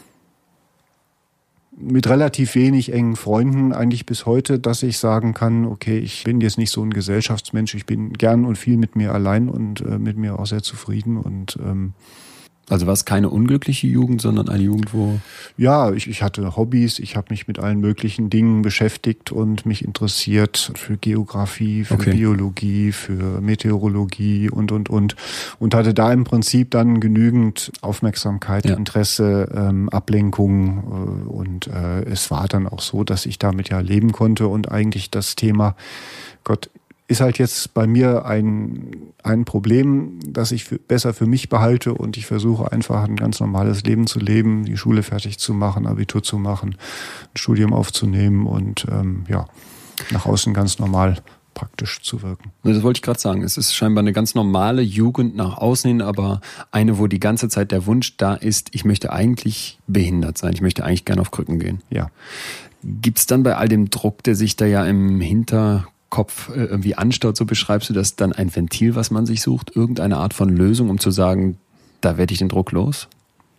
Mit relativ wenig engen Freunden eigentlich bis heute, dass ich sagen kann, okay, ich bin jetzt nicht so ein Gesellschaftsmensch, ich bin gern und viel mit mir allein und äh, mit mir auch sehr zufrieden und ähm, Also war es keine unglückliche Jugend, sondern eine Jugend, wo... Ja, ich, ich hatte Hobbys, ich habe mich mit allen möglichen Dingen beschäftigt und mich interessiert für Geografie, für Okay. Biologie, für Meteorologie und, und, und. Und hatte da im Prinzip dann genügend Aufmerksamkeit, Ja. Interesse, ähm, Ablenkung. Äh, und äh, es war dann auch so, dass ich damit ja leben konnte und eigentlich das Thema, Gott, ist halt jetzt bei mir ein, ein Problem, das ich für, besser für mich behalte und ich versuche einfach ein ganz normales Leben zu leben, die Schule fertig zu machen, Abitur zu machen, ein Studium aufzunehmen und ähm, ja, nach außen ganz normal praktisch zu wirken. Das wollte ich gerade sagen. Es ist scheinbar eine ganz normale Jugend nach außen hin, aber eine, wo die ganze Zeit der Wunsch da ist, ich möchte eigentlich behindert sein, ich möchte eigentlich gerne auf Krücken gehen. Ja. Gibt es dann bei all dem Druck, der sich da ja im Hinterkopf irgendwie anstaut, so beschreibst du das, dann ein Ventil, was man sich sucht, irgendeine Art von Lösung, um zu sagen, da werde ich den Druck los?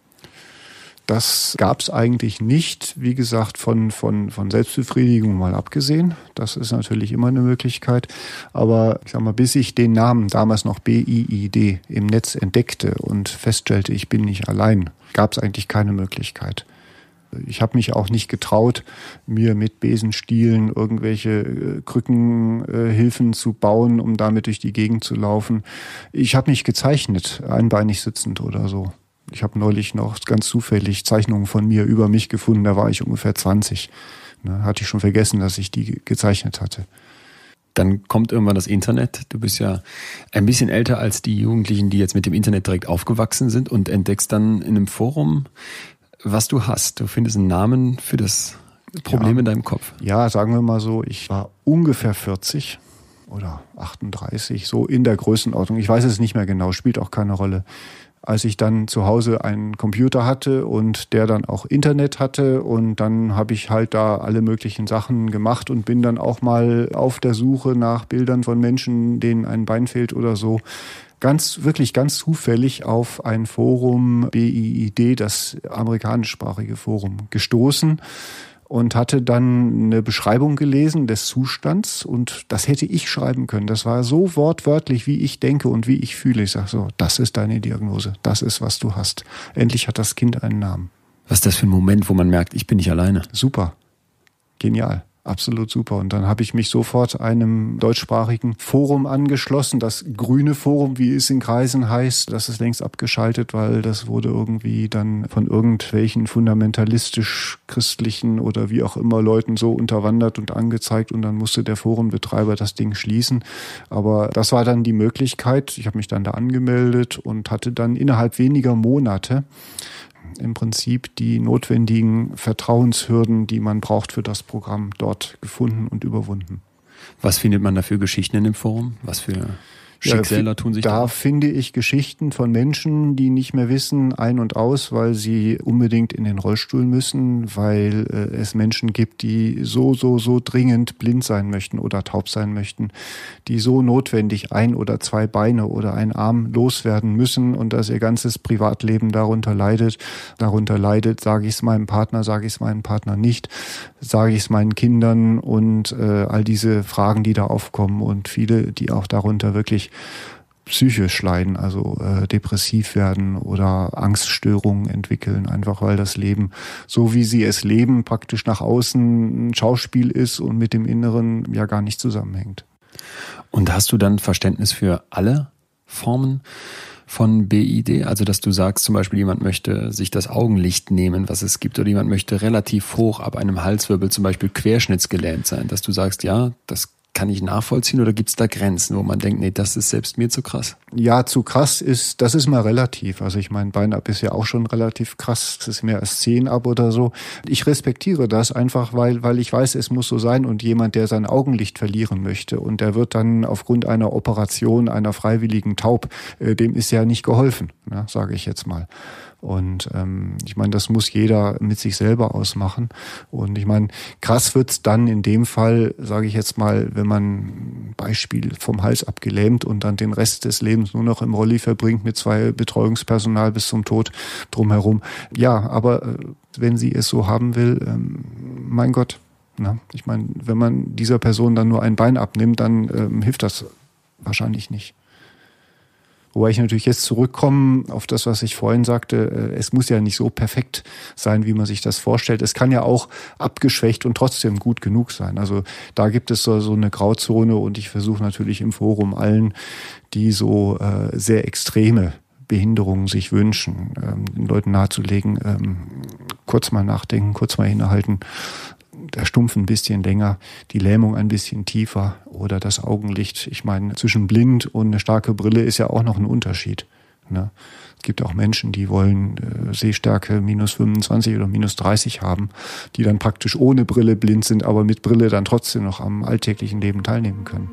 Das gab es eigentlich nicht, wie gesagt, von, von, von Selbstbefriedigung mal abgesehen. Das ist natürlich immer eine Möglichkeit. Aber ich sag mal, bis ich den Namen damals noch B I I D im Netz entdeckte und feststellte, ich bin nicht allein, gab es eigentlich keine Möglichkeit. Ich habe mich auch nicht getraut, mir mit Besenstielen irgendwelche Krückenhilfen zu bauen, um damit durch die Gegend zu laufen. Ich habe mich gezeichnet, einbeinig sitzend oder so. Ich habe neulich noch ganz zufällig Zeichnungen von mir über mich gefunden, da war ich ungefähr zwanzig. Ne, hatte ich schon vergessen, dass ich die gezeichnet hatte. Dann kommt irgendwann das Internet. Du bist ja ein bisschen älter als die Jugendlichen, die jetzt mit dem Internet direkt aufgewachsen sind und entdeckst dann in einem Forum, was du hast. Du findest einen Namen für das Problem ja. in deinem Kopf. Ja, sagen wir mal so, ich war ungefähr vierzig oder achtunddreißig, so in der Größenordnung. Ich weiß es nicht mehr genau, spielt auch keine Rolle. als ich dann zu Hause einen Computer hatte und der dann auch Internet hatte, und dann habe ich halt da alle möglichen Sachen gemacht und bin dann auch mal auf der Suche nach Bildern von Menschen, denen ein Bein fehlt oder so, ganz, wirklich ganz zufällig auf ein Forum B I I D, das amerikanischsprachige Forum, gestoßen und hatte dann eine Beschreibung gelesen des Zustands, und das hätte ich schreiben können. Das war so wortwörtlich, wie ich denke und wie ich fühle. Ich sage so, das ist deine Diagnose, das ist, was du hast. Endlich hat das Kind einen Namen. Was ist das für ein Moment, wo man merkt, ich bin nicht alleine? Super, genial. Absolut super. Und dann habe ich mich sofort einem deutschsprachigen Forum angeschlossen, das Grüne Forum, wie es in Kreisen heißt. Das ist längst abgeschaltet, weil das wurde irgendwie dann von irgendwelchen fundamentalistisch-christlichen oder wie auch immer Leuten so unterwandert und angezeigt, und dann musste der Forenbetreiber das Ding schließen. Aber das war dann die Möglichkeit. Ich habe mich dann da angemeldet und hatte dann innerhalb weniger Monate im Prinzip die notwendigen Vertrauenshürden, die man braucht für das Programm, dort gefunden und überwunden. Was findet man da für Geschichten in dem Forum? Was für Schicksale tun sich da? Da finde ich Geschichten von Menschen, die nicht mehr wissen ein und aus, weil sie unbedingt in den Rollstuhl müssen, weil äh, es Menschen gibt, die so, so, so dringend blind sein möchten oder taub sein möchten, die so notwendig ein oder zwei Beine oder ein Arm loswerden müssen und dass ihr ganzes Privatleben darunter leidet. Darunter leidet, sage ich es meinem Partner, sage ich es meinem Partner nicht, sage ich es meinen Kindern, und äh, all diese Fragen, die da aufkommen, und viele, die auch darunter wirklich psychisch leiden, also äh, depressiv werden oder Angststörungen entwickeln, einfach weil das Leben, so wie sie es leben, praktisch nach außen ein Schauspiel ist und mit dem Inneren ja gar nicht zusammenhängt. Und hast du dann Verständnis für alle Formen von B I D? Also dass du sagst, zum Beispiel jemand möchte sich das Augenlicht nehmen, was es gibt, oder jemand möchte relativ hoch ab einem Halswirbel zum Beispiel querschnittsgelähmt sein, dass du sagst, ja, das kann ich nachvollziehen, oder gibt es da Grenzen, wo man denkt, nee, das ist selbst mir zu krass? Ja, zu krass ist, das ist mal relativ. Also ich meine, Beinab ist ja auch schon relativ krass. Das ist mehr als zehn ab oder so. Ich respektiere das einfach, weil, weil ich weiß, es muss so sein, und jemand, der sein Augenlicht verlieren möchte und der wird dann aufgrund einer Operation, einer freiwilligen taub, äh, dem ist ja nicht geholfen, ne, sage ich jetzt mal. Und ähm, ich meine, das muss jeder mit sich selber ausmachen. Und ich meine, krass wird's dann in dem Fall, sage ich jetzt mal, wenn man Beispiel vom Hals abgelähmt und dann den Rest des Lebens nur noch im Rolli verbringt mit zwei Betreuungspersonal bis zum Tod drumherum. Ja, aber äh, wenn sie es so haben will, ähm, mein Gott. Na, ich meine, wenn man dieser Person dann nur ein Bein abnimmt, dann ähm, hilft das wahrscheinlich nicht. Wobei ich natürlich jetzt zurückkomme auf das, was ich vorhin sagte, es muss ja nicht so perfekt sein, wie man sich das vorstellt. Es kann ja auch abgeschwächt und trotzdem gut genug sein. Also da gibt es so, so eine Grauzone, und ich versuche natürlich im Forum allen, die so äh, sehr extreme Behinderungen sich wünschen, ähm, den Leuten nahezulegen, ähm, kurz mal nachdenken, kurz mal innehalten, der Stumpf ein bisschen länger, die Lähmung ein bisschen tiefer oder das Augenlicht. Ich meine, zwischen blind und eine starke Brille ist ja auch noch ein Unterschied. Ne? Es gibt auch Menschen, die wollen äh, Sehstärke minus fünfundzwanzig oder minus dreißig haben, die dann praktisch ohne Brille blind sind, aber mit Brille dann trotzdem noch am alltäglichen Leben teilnehmen können.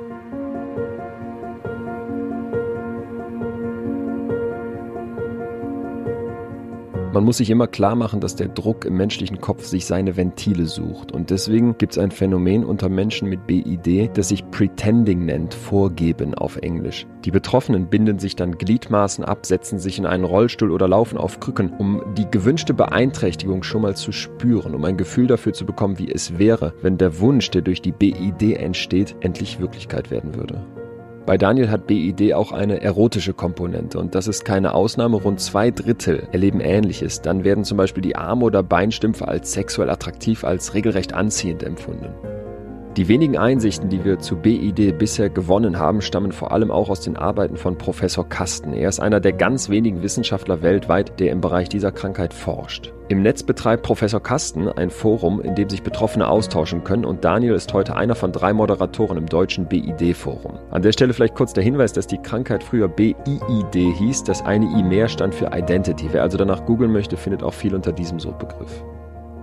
Man muss sich immer klar machen, dass der Druck im menschlichen Kopf sich seine Ventile sucht. Und deswegen gibt es ein Phänomen unter Menschen mit B I D, das sich Pretending nennt, Vorgeben auf Englisch. Die Betroffenen binden sich dann Gliedmaßen ab, setzen sich in einen Rollstuhl oder laufen auf Krücken, um die gewünschte Beeinträchtigung schon mal zu spüren, um ein Gefühl dafür zu bekommen, wie es wäre, wenn der Wunsch, der durch die B I D entsteht, endlich Wirklichkeit werden würde. Bei Daniel hat B I D auch eine erotische Komponente, und das ist keine Ausnahme. Rund zwei Drittel erleben Ähnliches. Dann werden zum Beispiel die Arm- oder Beinstümpfe als sexuell attraktiv, als regelrecht anziehend empfunden. Die wenigen Einsichten, die wir zu B I D bisher gewonnen haben, stammen vor allem auch aus den Arbeiten von Professor Kasten. Er ist einer der ganz wenigen Wissenschaftler weltweit, der im Bereich dieser Krankheit forscht. Im Netz betreibt Professor Kasten ein Forum, in dem sich Betroffene austauschen können, und Daniel ist heute einer von drei Moderatoren im deutschen B I D-Forum. An der Stelle vielleicht kurz der Hinweis, dass die Krankheit früher B I I D hieß, das eine I mehr stand für Identity. Wer also danach googeln möchte, findet auch viel unter diesem Suchbegriff.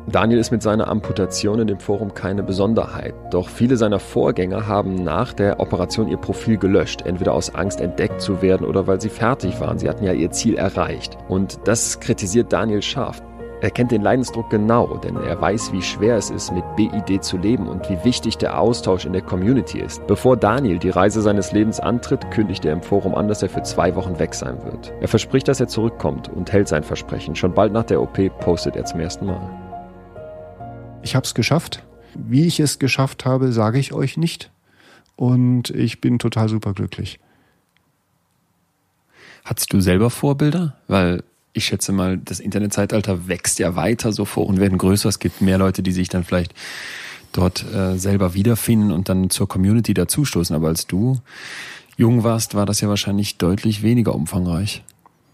Daniel ist mit seiner Amputation in dem Forum keine Besonderheit. Doch viele seiner Vorgänger haben nach der Operation ihr Profil gelöscht. Entweder aus Angst, entdeckt zu werden oder weil sie fertig waren. Sie hatten ja ihr Ziel erreicht. Und das kritisiert Daniel scharf. Er kennt den Leidensdruck genau, denn er weiß, wie schwer es ist, mit B I D zu leben und wie wichtig der Austausch in der Community ist. Bevor Daniel die Reise seines Lebens antritt, kündigt er im Forum an, dass er für zwei Wochen weg sein wird. Er verspricht, dass er zurückkommt und hält sein Versprechen. Schon bald nach der O P postet er zum ersten Mal. Ich habe es geschafft. Wie ich es geschafft habe, sage ich euch nicht. Und ich bin total superglücklich. Hattest du selber Vorbilder? Weil ich schätze mal, das Internetzeitalter wächst ja weiter, so Foren werden größer. Es gibt mehr Leute, die sich dann vielleicht dort äh, selber wiederfinden und dann zur Community dazustoßen. Aber als du jung warst, war das ja wahrscheinlich deutlich weniger umfangreich.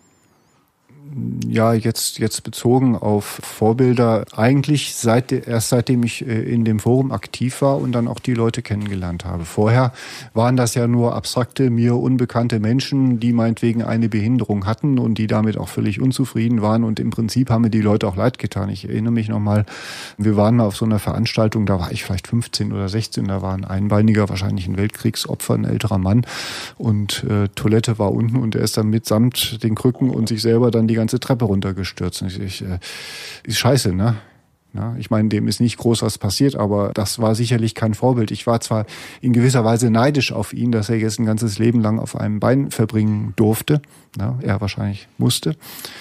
Ja, jetzt, jetzt bezogen auf Vorbilder, eigentlich seit, erst seitdem ich in dem Forum aktiv war und dann auch die Leute kennengelernt habe. Vorher waren das ja nur abstrakte, mir unbekannte Menschen, die meinetwegen eine Behinderung hatten und die damit auch völlig unzufrieden waren, und im Prinzip haben mir die Leute auch leid getan. Ich erinnere mich nochmal, wir waren mal auf so einer Veranstaltung, da war ich vielleicht fünfzehn oder sechzehn, da war ein Einbeiniger, wahrscheinlich ein Weltkriegsopfer, ein älterer Mann, und äh, Toilette war unten und er ist dann mitsamt den Krücken und sich selber dann die ganze Treppe runtergestürzt. Ich, ich, äh, ist scheiße, ne? Ja, ich meine, dem ist nicht groß was passiert, aber das war sicherlich kein Vorbild. Ich war zwar in gewisser Weise neidisch auf ihn, dass er jetzt ein ganzes Leben lang auf einem Bein verbringen durfte. Ja, er wahrscheinlich musste.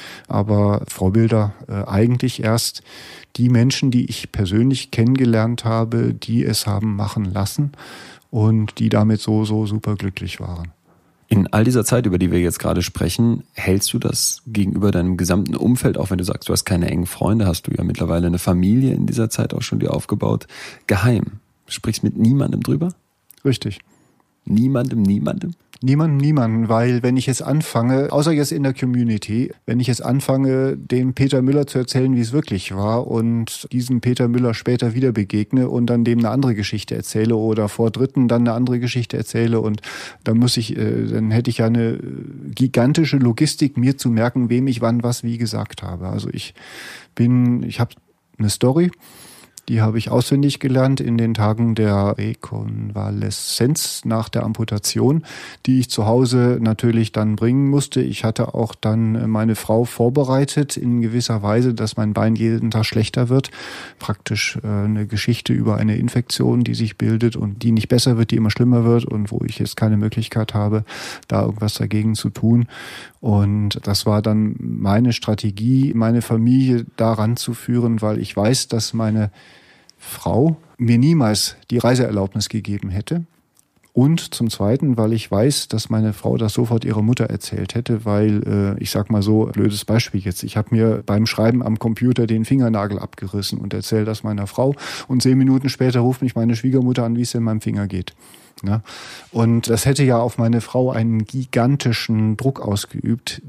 Aber Vorbilder äh, eigentlich erst die Menschen, die ich persönlich kennengelernt habe, die es haben machen lassen und die damit so, so super glücklich waren. In all dieser Zeit, über die wir jetzt gerade sprechen, hältst du das gegenüber deinem gesamten Umfeld, auch wenn du sagst, du hast keine engen Freunde, hast du ja mittlerweile eine Familie in dieser Zeit auch schon dir aufgebaut, geheim? Sprichst mit niemandem drüber? Richtig. Niemandem, niemandem? Niemandem, niemandem, weil wenn ich es anfange, außer jetzt in der Community, wenn ich es anfange, dem Peter Müller zu erzählen, wie es wirklich war und diesem Peter Müller später wieder begegne und dann dem eine andere Geschichte erzähle oder vor Dritten dann eine andere Geschichte erzähle, und dann muss ich, dann hätte ich ja eine gigantische Logistik, mir zu merken, wem ich wann was wie gesagt habe. Also ich bin, ich habe eine Story. Die habe ich auswendig gelernt in den Tagen der Rekonvaleszenz nach der Amputation, die ich zu Hause natürlich dann bringen musste. Ich hatte auch dann meine Frau vorbereitet in gewisser Weise, dass mein Bein jeden Tag schlechter wird. Praktisch eine Geschichte über eine Infektion, die sich bildet und die nicht besser wird, die immer schlimmer wird und wo ich jetzt keine Möglichkeit habe, da irgendwas dagegen zu tun. Und das war dann meine Strategie, meine Familie daran zu führen, weil ich weiß, dass meine Frau mir niemals die Reiseerlaubnis gegeben hätte. Und zum Zweiten, weil ich weiß, dass meine Frau das sofort ihrer Mutter erzählt hätte, weil, äh, ich sag mal so, blödes Beispiel jetzt, ich habe mir beim Schreiben am Computer den Fingernagel abgerissen und erzähle das meiner Frau, und zehn Minuten später ruft mich meine Schwiegermutter an, wie es in meinem Finger geht. Ja? Und das hätte ja auf meine Frau einen gigantischen Druck ausgeübt,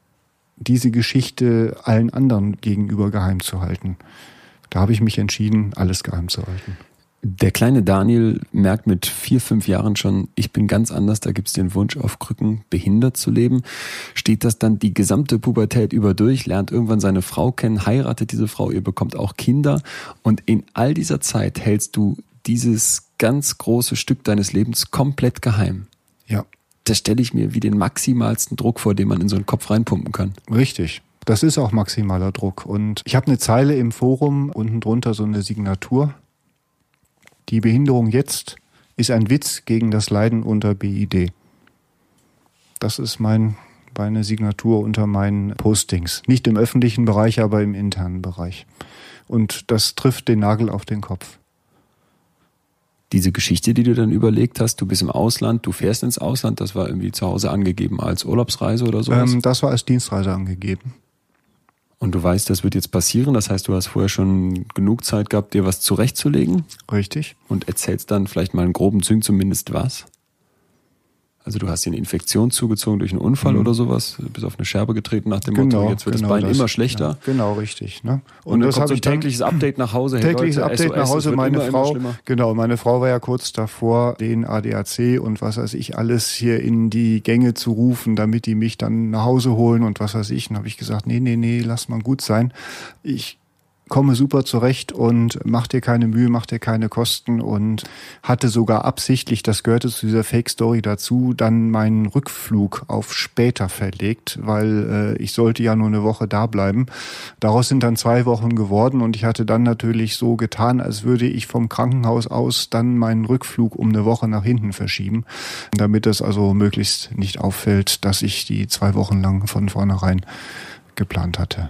diese Geschichte allen anderen gegenüber geheim zu halten. Da habe ich mich entschieden, alles geheim zu halten. Der kleine Daniel merkt mit vier, fünf Jahren schon, ich bin ganz anders, da gibt es den Wunsch auf Krücken, behindert zu leben. Steht das dann die gesamte Pubertät über durch, lernt irgendwann seine Frau kennen, heiratet diese Frau, ihr bekommt auch Kinder. Und in all dieser Zeit hältst du dieses ganz große Stück deines Lebens komplett geheim. Ja. Das stelle ich mir wie den maximalsten Druck vor, den man in so einen Kopf reinpumpen kann. Richtig. Das ist auch maximaler Druck. Und ich habe eine Zeile im Forum, unten drunter so eine Signatur. Die Behinderung jetzt ist ein Witz gegen das Leiden unter B I D. Das ist mein, meine Signatur unter meinen Postings. Nicht im öffentlichen Bereich, aber im internen Bereich. Und das trifft den Nagel auf den Kopf. Diese Geschichte, die du dann überlegt hast, du bist im Ausland, du fährst ins Ausland, das war irgendwie zu Hause angegeben als Urlaubsreise oder sowas? Ähm, das war als Dienstreise angegeben. Und du weißt, das wird jetzt passieren, das heißt, du hast vorher schon genug Zeit gehabt, dir was zurechtzulegen. Richtig. Und erzählst dann vielleicht mal in groben Zügen zumindest was. Also du hast dir eine Infektion zugezogen durch einen Unfall mhm. oder sowas, bist auf eine Scherbe getreten nach dem genau, Motto, jetzt wird genau das Bein das, immer schlechter. Ja, genau, richtig. Ne? Und, und dann kommt so ein tägliches Update nach Hause. Hey, tägliches Leute, Update S O S, nach Hause, meine immer, Frau, immer genau, meine Frau war ja kurz davor, den A D A C und was weiß ich, alles hier in die Gänge zu rufen, damit die mich dann nach Hause holen und was weiß ich. Und habe ich gesagt, nee, nee, nee, lass mal gut sein. Ich komme super zurecht und mach dir keine Mühe, mach dir keine Kosten und hatte sogar absichtlich, das gehörte zu dieser Fake-Story dazu, dann meinen Rückflug auf später verlegt, weil äh, ich sollte ja nur eine Woche da bleiben. Daraus sind dann zwei Wochen geworden und ich hatte dann natürlich so getan, als würde ich vom Krankenhaus aus dann meinen Rückflug um eine Woche nach hinten verschieben, damit es also möglichst nicht auffällt, dass ich die zwei Wochen lang von vornherein geplant hatte.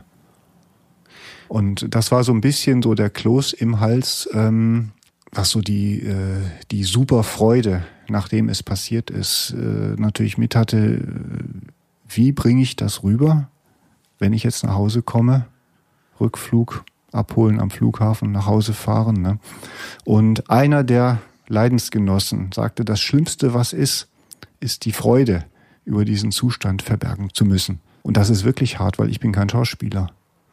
Und das war so ein bisschen so der Kloß im Hals, ähm, was so die äh, die super Freude, nachdem es passiert ist, äh, natürlich mit hatte. Wie bringe ich das rüber, wenn ich jetzt nach Hause komme? Rückflug, abholen am Flughafen, nach Hause fahren. Ne? Und einer der Leidensgenossen sagte, das Schlimmste, was ist, ist die Freude, über diesen Zustand verbergen zu müssen. Und das ist wirklich hart, weil ich bin kein Schauspieler.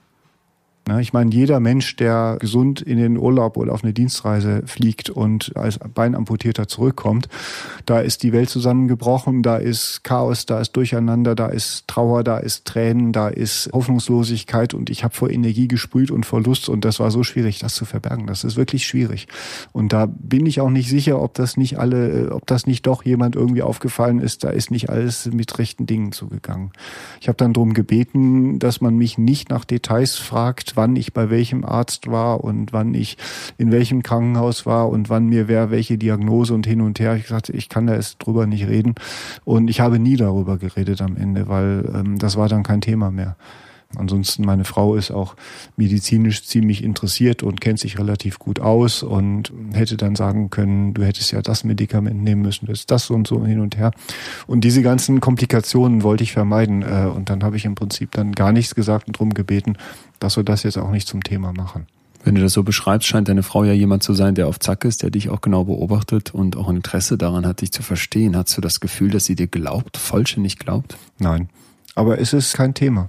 Ich meine, jeder Mensch, der gesund in den Urlaub oder auf eine Dienstreise fliegt und als Beinamputierter zurückkommt, da ist die Welt zusammengebrochen, da ist Chaos, da ist Durcheinander, da ist Trauer, da ist Tränen, da ist Hoffnungslosigkeit und ich habe vor Energie gesprüht und vor Lust und das war so schwierig, das zu verbergen. Das ist wirklich schwierig. Und da bin ich auch nicht sicher, ob das nicht alle, ob das nicht doch jemand irgendwie aufgefallen ist, da ist nicht alles mit rechten Dingen zugegangen. Ich habe dann darum gebeten, dass man mich nicht nach Details fragt, wann ich bei welchem Arzt war und wann ich in welchem Krankenhaus war und wann mir wer welche Diagnose und hin und her. Ich sagte, ich kann da jetzt drüber nicht reden. Und ich habe nie darüber geredet am Ende, weil ähm, das war dann kein Thema mehr. Ansonsten, meine Frau ist auch medizinisch ziemlich interessiert und kennt sich relativ gut aus und hätte dann sagen können, du hättest ja das Medikament nehmen müssen, du hättest das und so hin und her. Und diese ganzen Komplikationen wollte ich vermeiden. Und dann habe ich im Prinzip dann gar nichts gesagt und darum gebeten, dass wir das jetzt auch nicht zum Thema machen. Wenn du das so beschreibst, scheint deine Frau ja jemand zu sein, der auf Zack ist, der dich auch genau beobachtet und auch ein Interesse daran hat, dich zu verstehen. Hast du das Gefühl, dass sie dir glaubt, vollständig glaubt? Nein, aber es ist kein Thema.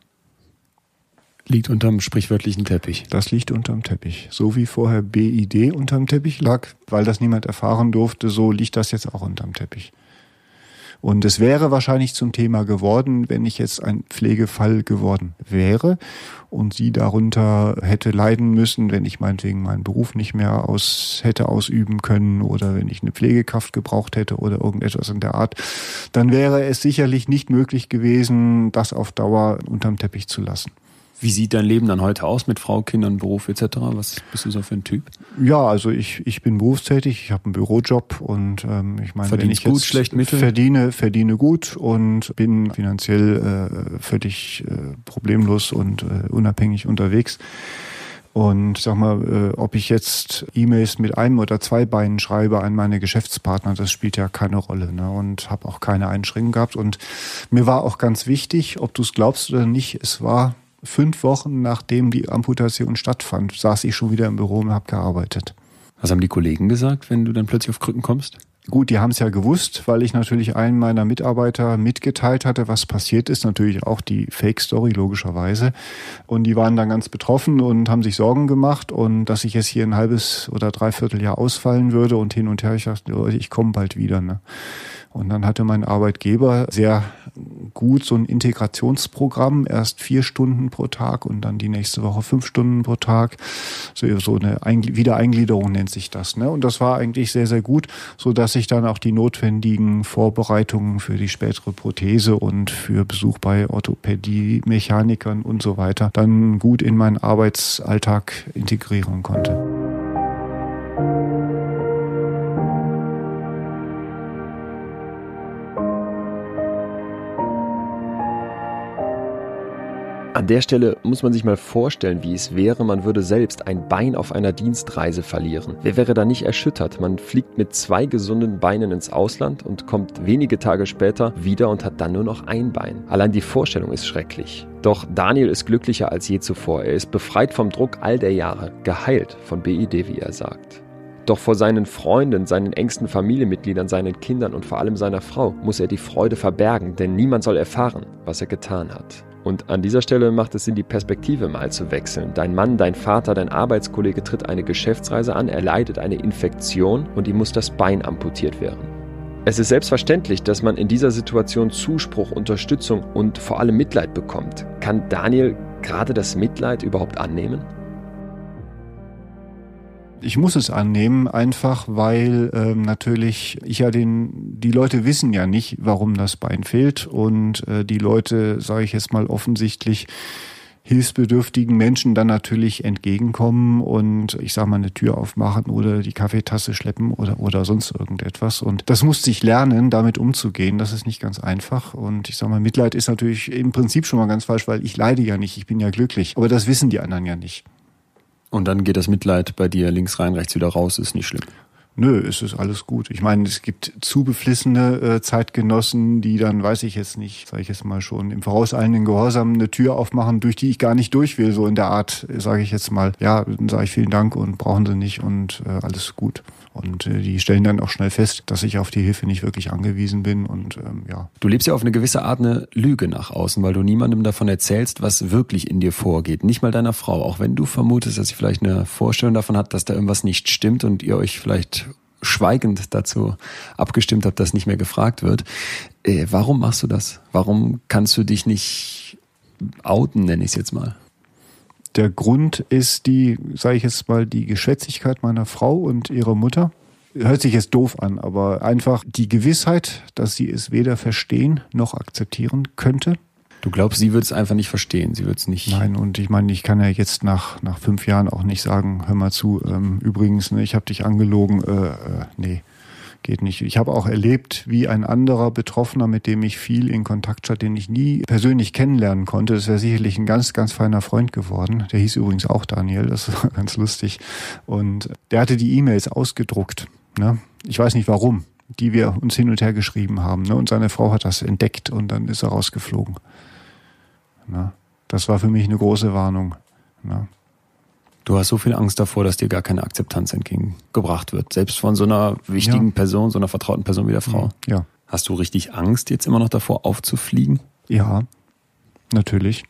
Liegt unterm sprichwörtlichen Teppich. Das liegt unterm Teppich. So wie vorher B I D unterm Teppich lag, weil das niemand erfahren durfte, so liegt das jetzt auch unterm Teppich. Und es wäre wahrscheinlich zum Thema geworden, wenn ich jetzt ein Pflegefall geworden wäre und sie darunter hätte leiden müssen, wenn ich meinetwegen meinen Beruf nicht mehr aus hätte ausüben können oder wenn ich eine Pflegekraft gebraucht hätte oder irgendetwas in der Art, dann wäre es sicherlich nicht möglich gewesen, das auf Dauer unterm Teppich zu lassen. Wie sieht dein Leben dann heute aus mit Frau, Kindern, Beruf et cetera? Was bist du so für ein Typ? Ja, also ich ich bin berufstätig, ich habe einen Bürojob und ähm, ich meine, wenn ich gut, jetzt schlecht, mittel? verdiene, verdiene gut und bin finanziell äh, völlig äh, problemlos und äh, unabhängig unterwegs. Und sag mal, äh, ob ich jetzt E-Mails mit einem oder zwei Beinen schreibe an meine Geschäftspartner, das spielt ja keine Rolle, ne? Und habe auch keine Einschränkungen gehabt. Und mir war auch ganz wichtig, ob du es glaubst oder nicht, es war fünf Wochen nachdem die Amputation stattfand, saß ich schon wieder im Büro und habe gearbeitet. Was haben die Kollegen gesagt, wenn du dann plötzlich auf Krücken kommst? Gut, die haben es ja gewusst, weil ich natürlich einen meiner Mitarbeiter mitgeteilt hatte, was passiert ist. Natürlich auch die Fake-Story, logischerweise. Und die waren dann ganz betroffen und haben sich Sorgen gemacht. Und dass ich jetzt hier ein halbes oder dreiviertel Jahr ausfallen würde und hin und her. Ich dachte, Leute, ich komme bald wieder, ne? Und dann hatte mein Arbeitgeber sehr gut so ein Integrationsprogramm, erst vier Stunden pro Tag und dann die nächste Woche fünf Stunden pro Tag. So, so eine Wiedereingliederung nennt sich das, ne? Und das war eigentlich sehr, sehr gut, so dass ich dann auch die notwendigen Vorbereitungen für die spätere Prothese und für Besuch bei Orthopädie, Mechanikern und so weiter dann gut in meinen Arbeitsalltag integrieren konnte. An der Stelle muss man sich mal vorstellen, wie es wäre, man würde selbst ein Bein auf einer Dienstreise verlieren. Wer wäre da nicht erschüttert? Man fliegt mit zwei gesunden Beinen ins Ausland und kommt wenige Tage später wieder und hat dann nur noch ein Bein. Allein die Vorstellung ist schrecklich. Doch Daniel ist glücklicher als je zuvor. Er ist befreit vom Druck all der Jahre, geheilt von B I D, wie er sagt. Doch vor seinen Freunden, seinen engsten Familienmitgliedern, seinen Kindern und vor allem seiner Frau muss er die Freude verbergen, denn niemand soll erfahren, was er getan hat. Und an dieser Stelle macht es Sinn, die Perspektive mal zu wechseln. Dein Mann, dein Vater, dein Arbeitskollege tritt eine Geschäftsreise an, er leidet eine Infektion und ihm muss das Bein amputiert werden. Es ist selbstverständlich, dass man in dieser Situation Zuspruch, Unterstützung und vor allem Mitleid bekommt. Kann Daniel gerade das Mitleid überhaupt annehmen? Ich muss es annehmen, einfach weil ähm, natürlich ich ja den, die Leute wissen ja nicht, warum das Bein fehlt und äh, die Leute, sage ich jetzt mal offensichtlich, hilfsbedürftigen Menschen dann natürlich entgegenkommen und ich sag mal eine Tür aufmachen oder die Kaffeetasse schleppen oder oder sonst irgendetwas. Und das musste ich lernen, damit umzugehen. Das ist nicht ganz einfach. Und ich sag mal, Mitleid ist natürlich im Prinzip schon mal ganz falsch, weil ich leide ja nicht, ich bin ja glücklich. Aber das wissen die anderen ja nicht. Und dann geht das Mitleid bei dir links rein, rechts wieder raus, ist nicht schlimm. Nö, es ist alles gut. Ich meine, es gibt zu beflissene äh, Zeitgenossen, die dann, weiß ich jetzt nicht, sage ich jetzt mal schon, im vorauseilenden Gehorsam eine Tür aufmachen, durch die ich gar nicht durch will, so in der Art, sage ich jetzt mal. Ja, dann sage ich vielen Dank und brauchen sie nicht und äh, alles gut. Und äh, die stellen dann auch schnell fest, dass ich auf die Hilfe nicht wirklich angewiesen bin und ähm, ja. Du lebst ja auf eine gewisse Art eine Lüge nach außen, weil du niemandem davon erzählst, was wirklich in dir vorgeht. Nicht mal deiner Frau, auch wenn du vermutest, dass sie vielleicht eine Vorstellung davon hat, dass da irgendwas nicht stimmt und ihr euch vielleicht schweigend dazu abgestimmt habt, dass nicht mehr gefragt wird. Äh, warum machst du das? Warum kannst du dich nicht outen, nenne ich es jetzt mal? Der Grund ist die, sage ich jetzt mal, die Geschwätzigkeit meiner Frau und ihrer Mutter. Hört sich jetzt doof an, aber einfach die Gewissheit, dass sie es weder verstehen noch akzeptieren könnte. Du glaubst, sie wird es einfach nicht verstehen, sie wird es nicht... Nein, und ich meine, ich kann ja jetzt nach nach fünf Jahren auch nicht sagen, hör mal zu, ähm, übrigens, ne, ich habe dich angelogen, äh, äh, nee, geht nicht. Ich habe auch erlebt, wie ein anderer Betroffener, mit dem ich viel in Kontakt stand, den ich nie persönlich kennenlernen konnte, das wäre sicherlich ein ganz, ganz feiner Freund geworden, der hieß übrigens auch Daniel, das war ganz lustig, und der hatte die E-Mails ausgedruckt, ne? Ich weiß nicht warum, die wir uns hin und her geschrieben haben, ne? Und seine Frau hat das entdeckt und dann ist er rausgeflogen. Na, das war für mich eine große Warnung. Na. Du hast so viel Angst davor, dass dir gar keine Akzeptanz entgegengebracht wird. Selbst von so einer wichtigen ja. Person, so einer vertrauten Person wie der Frau. Ja. Hast du richtig Angst, jetzt immer noch davor aufzufliegen? Ja, natürlich.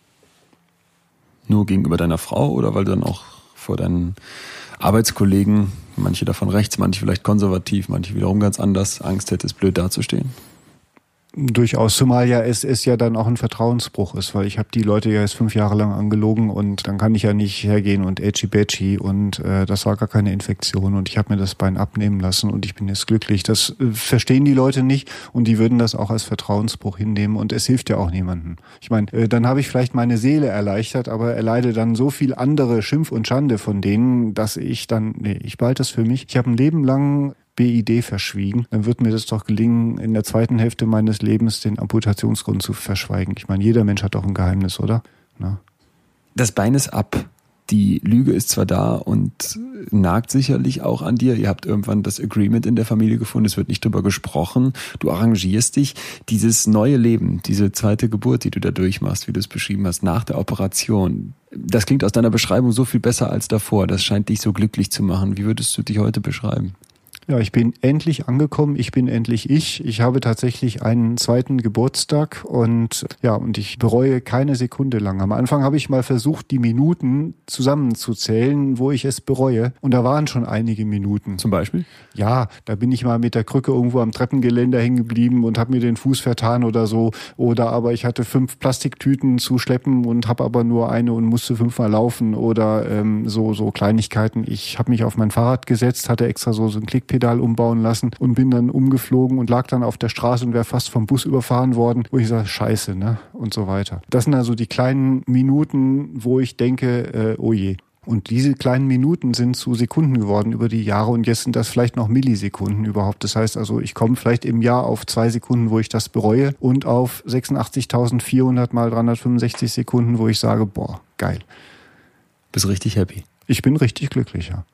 Nur gegenüber deiner Frau oder weil du dann auch vor deinen Arbeitskollegen, manche davon rechts, manche vielleicht konservativ, manche wiederum ganz anders, Angst hättest, blöd dazustehen? Durchaus, zumal ja es, es ja dann auch ein Vertrauensbruch ist, weil ich habe die Leute ja jetzt fünf Jahre lang angelogen und dann kann ich ja nicht hergehen und edgy badgy und äh, das war gar keine Infektion und ich habe mir das Bein abnehmen lassen und ich bin jetzt glücklich. Das äh, verstehen die Leute nicht und die würden das auch als Vertrauensbruch hinnehmen und es hilft ja auch niemandem. Ich meine, äh, dann habe ich vielleicht meine Seele erleichtert, aber erleide dann so viel andere Schimpf und Schande von denen, dass ich dann, nee, ich behalte das für mich. Ich habe ein Leben lang B I D verschwiegen, dann wird mir das doch gelingen, in der zweiten Hälfte meines Lebens den Amputationsgrund zu verschweigen. Ich meine, jeder Mensch hat doch ein Geheimnis, oder? Na? Das Bein ist ab. Die Lüge ist zwar da und nagt sicherlich auch an dir. Ihr habt irgendwann das Agreement in der Familie gefunden, es wird nicht drüber gesprochen. Du arrangierst dich. Dieses neue Leben, diese zweite Geburt, die du da durchmachst, wie du es beschrieben hast, nach der Operation, das klingt aus deiner Beschreibung so viel besser als davor. Das scheint dich so glücklich zu machen. Wie würdest du dich heute beschreiben? Ja, ich bin endlich angekommen, ich bin endlich ich. Ich habe tatsächlich einen zweiten Geburtstag und ja, und ich bereue keine Sekunde lang. Am Anfang habe ich mal versucht, die Minuten zusammenzuzählen, wo ich es bereue. Und da waren schon einige Minuten. Zum Beispiel? Ja, da bin ich mal mit der Krücke irgendwo am Treppengeländer hängen geblieben und habe mir den Fuß vertan oder so. Oder aber ich hatte fünf Plastiktüten zu schleppen und habe aber nur eine und musste fünfmal laufen. Oder ähm, so so Kleinigkeiten. Ich habe mich auf mein Fahrrad gesetzt, hatte extra so, so ein Klickpedal umbauen lassen und bin dann umgeflogen und lag dann auf der Straße und wäre fast vom Bus überfahren worden, wo ich sage, scheiße, ne? Und so weiter. Das sind also die kleinen Minuten, wo ich denke, äh, oh je. Und diese kleinen Minuten sind zu Sekunden geworden über die Jahre und jetzt sind das vielleicht noch Millisekunden überhaupt. Das heißt also, ich komme vielleicht im Jahr auf zwei Sekunden, wo ich das bereue und auf sechsundachtzigtausendvierhundert mal dreihundertfünfundsechzig Sekunden, wo ich sage, boah, geil. Bist richtig happy? Ich bin richtig glücklich, ja.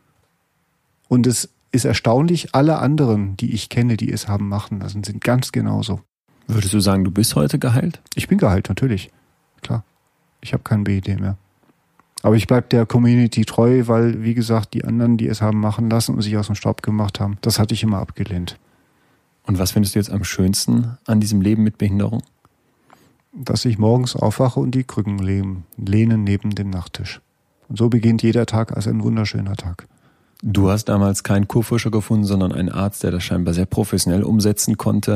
Und es ist erstaunlich, alle anderen, die ich kenne, die es haben machen lassen, sind ganz genauso. Würdest du sagen, du bist heute geheilt? Ich bin geheilt, natürlich. Klar. Ich habe kein B I D mehr. Aber ich bleibe der Community treu, weil, wie gesagt, die anderen, die es haben machen lassen und sich aus dem Staub gemacht haben, das hatte ich immer abgelehnt. Und was findest du jetzt am schönsten an diesem Leben mit Behinderung? Dass ich morgens aufwache und die Krücken lehnen, lehnen neben dem Nachttisch. Und so beginnt jeder Tag als ein wunderschöner Tag. Du hast damals keinen Kurfischer gefunden, sondern einen Arzt, der das scheinbar sehr professionell umsetzen konnte.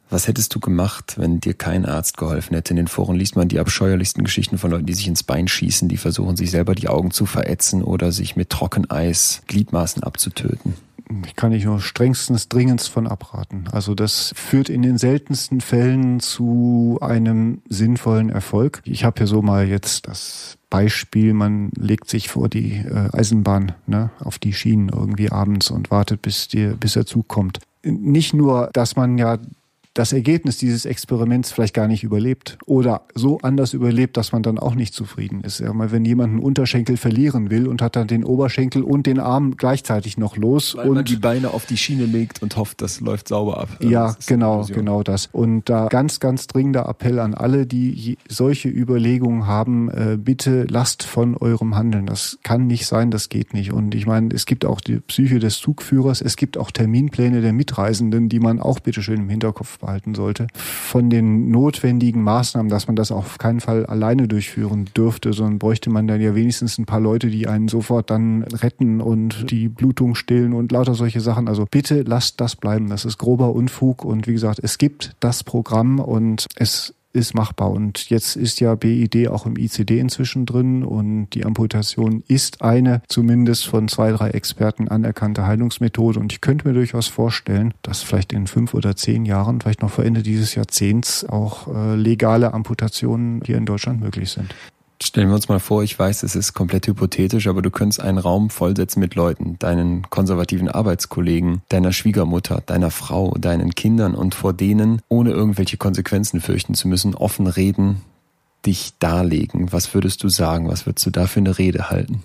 Was hättest du gemacht, wenn dir kein Arzt geholfen hätte? In den Foren liest man die abscheuerlichsten Geschichten von Leuten, die sich ins Bein schießen, die versuchen, sich selber die Augen zu verätzen oder sich mit Trockeneis Gliedmaßen abzutöten. Ich kann nicht nur strengstens dringendst von abraten. Also das führt in den seltensten Fällen zu einem sinnvollen Erfolg. Ich habe hier so mal jetzt das Beispiel, man legt sich vor die äh, Eisenbahn, ne, auf die Schienen irgendwie abends und wartet, bis, die, bis der Zug kommt. Nicht nur, dass man ja das Ergebnis dieses Experiments vielleicht gar nicht überlebt oder so anders überlebt, dass man dann auch nicht zufrieden ist. Ja, mal wenn jemand einen Unterschenkel verlieren will und hat dann den Oberschenkel und den Arm gleichzeitig noch los. Weil und man die Beine auf die Schiene legt und hofft, das läuft sauber ab. Ja, genau, genau das. Und da ganz, ganz dringender Appell an alle, die solche Überlegungen haben, äh, bitte lasst von eurem Handeln. Das kann nicht sein, das geht nicht. Und ich meine, es gibt auch die Psyche des Zugführers, es gibt auch Terminpläne der Mitreisenden, die man auch bitteschön im Hinterkopf behalten sollte. Von den notwendigen Maßnahmen, dass man das auf keinen Fall alleine durchführen dürfte, sondern bräuchte man dann ja wenigstens ein paar Leute, die einen sofort dann retten und die Blutung stillen und lauter solche Sachen. Also bitte lasst das bleiben. Das ist grober Unfug und wie gesagt, es gibt das Programm und es ist machbar. Und jetzt ist ja B I D auch im I C D inzwischen drin und die Amputation ist eine zumindest von zwei, drei Experten anerkannte Heilungsmethode. Und ich könnte mir durchaus vorstellen, dass vielleicht in fünf oder zehn Jahren, vielleicht noch vor Ende dieses Jahrzehnts, auch äh, legale Amputationen hier in Deutschland möglich sind. Stellen wir uns mal vor, ich weiß, es ist komplett hypothetisch, aber du könntest einen Raum vollsetzen mit Leuten, deinen konservativen Arbeitskollegen, deiner Schwiegermutter, deiner Frau, deinen Kindern und vor denen, ohne irgendwelche Konsequenzen fürchten zu müssen, offen reden, dich darlegen. Was würdest du sagen? Was würdest du da für eine Rede halten?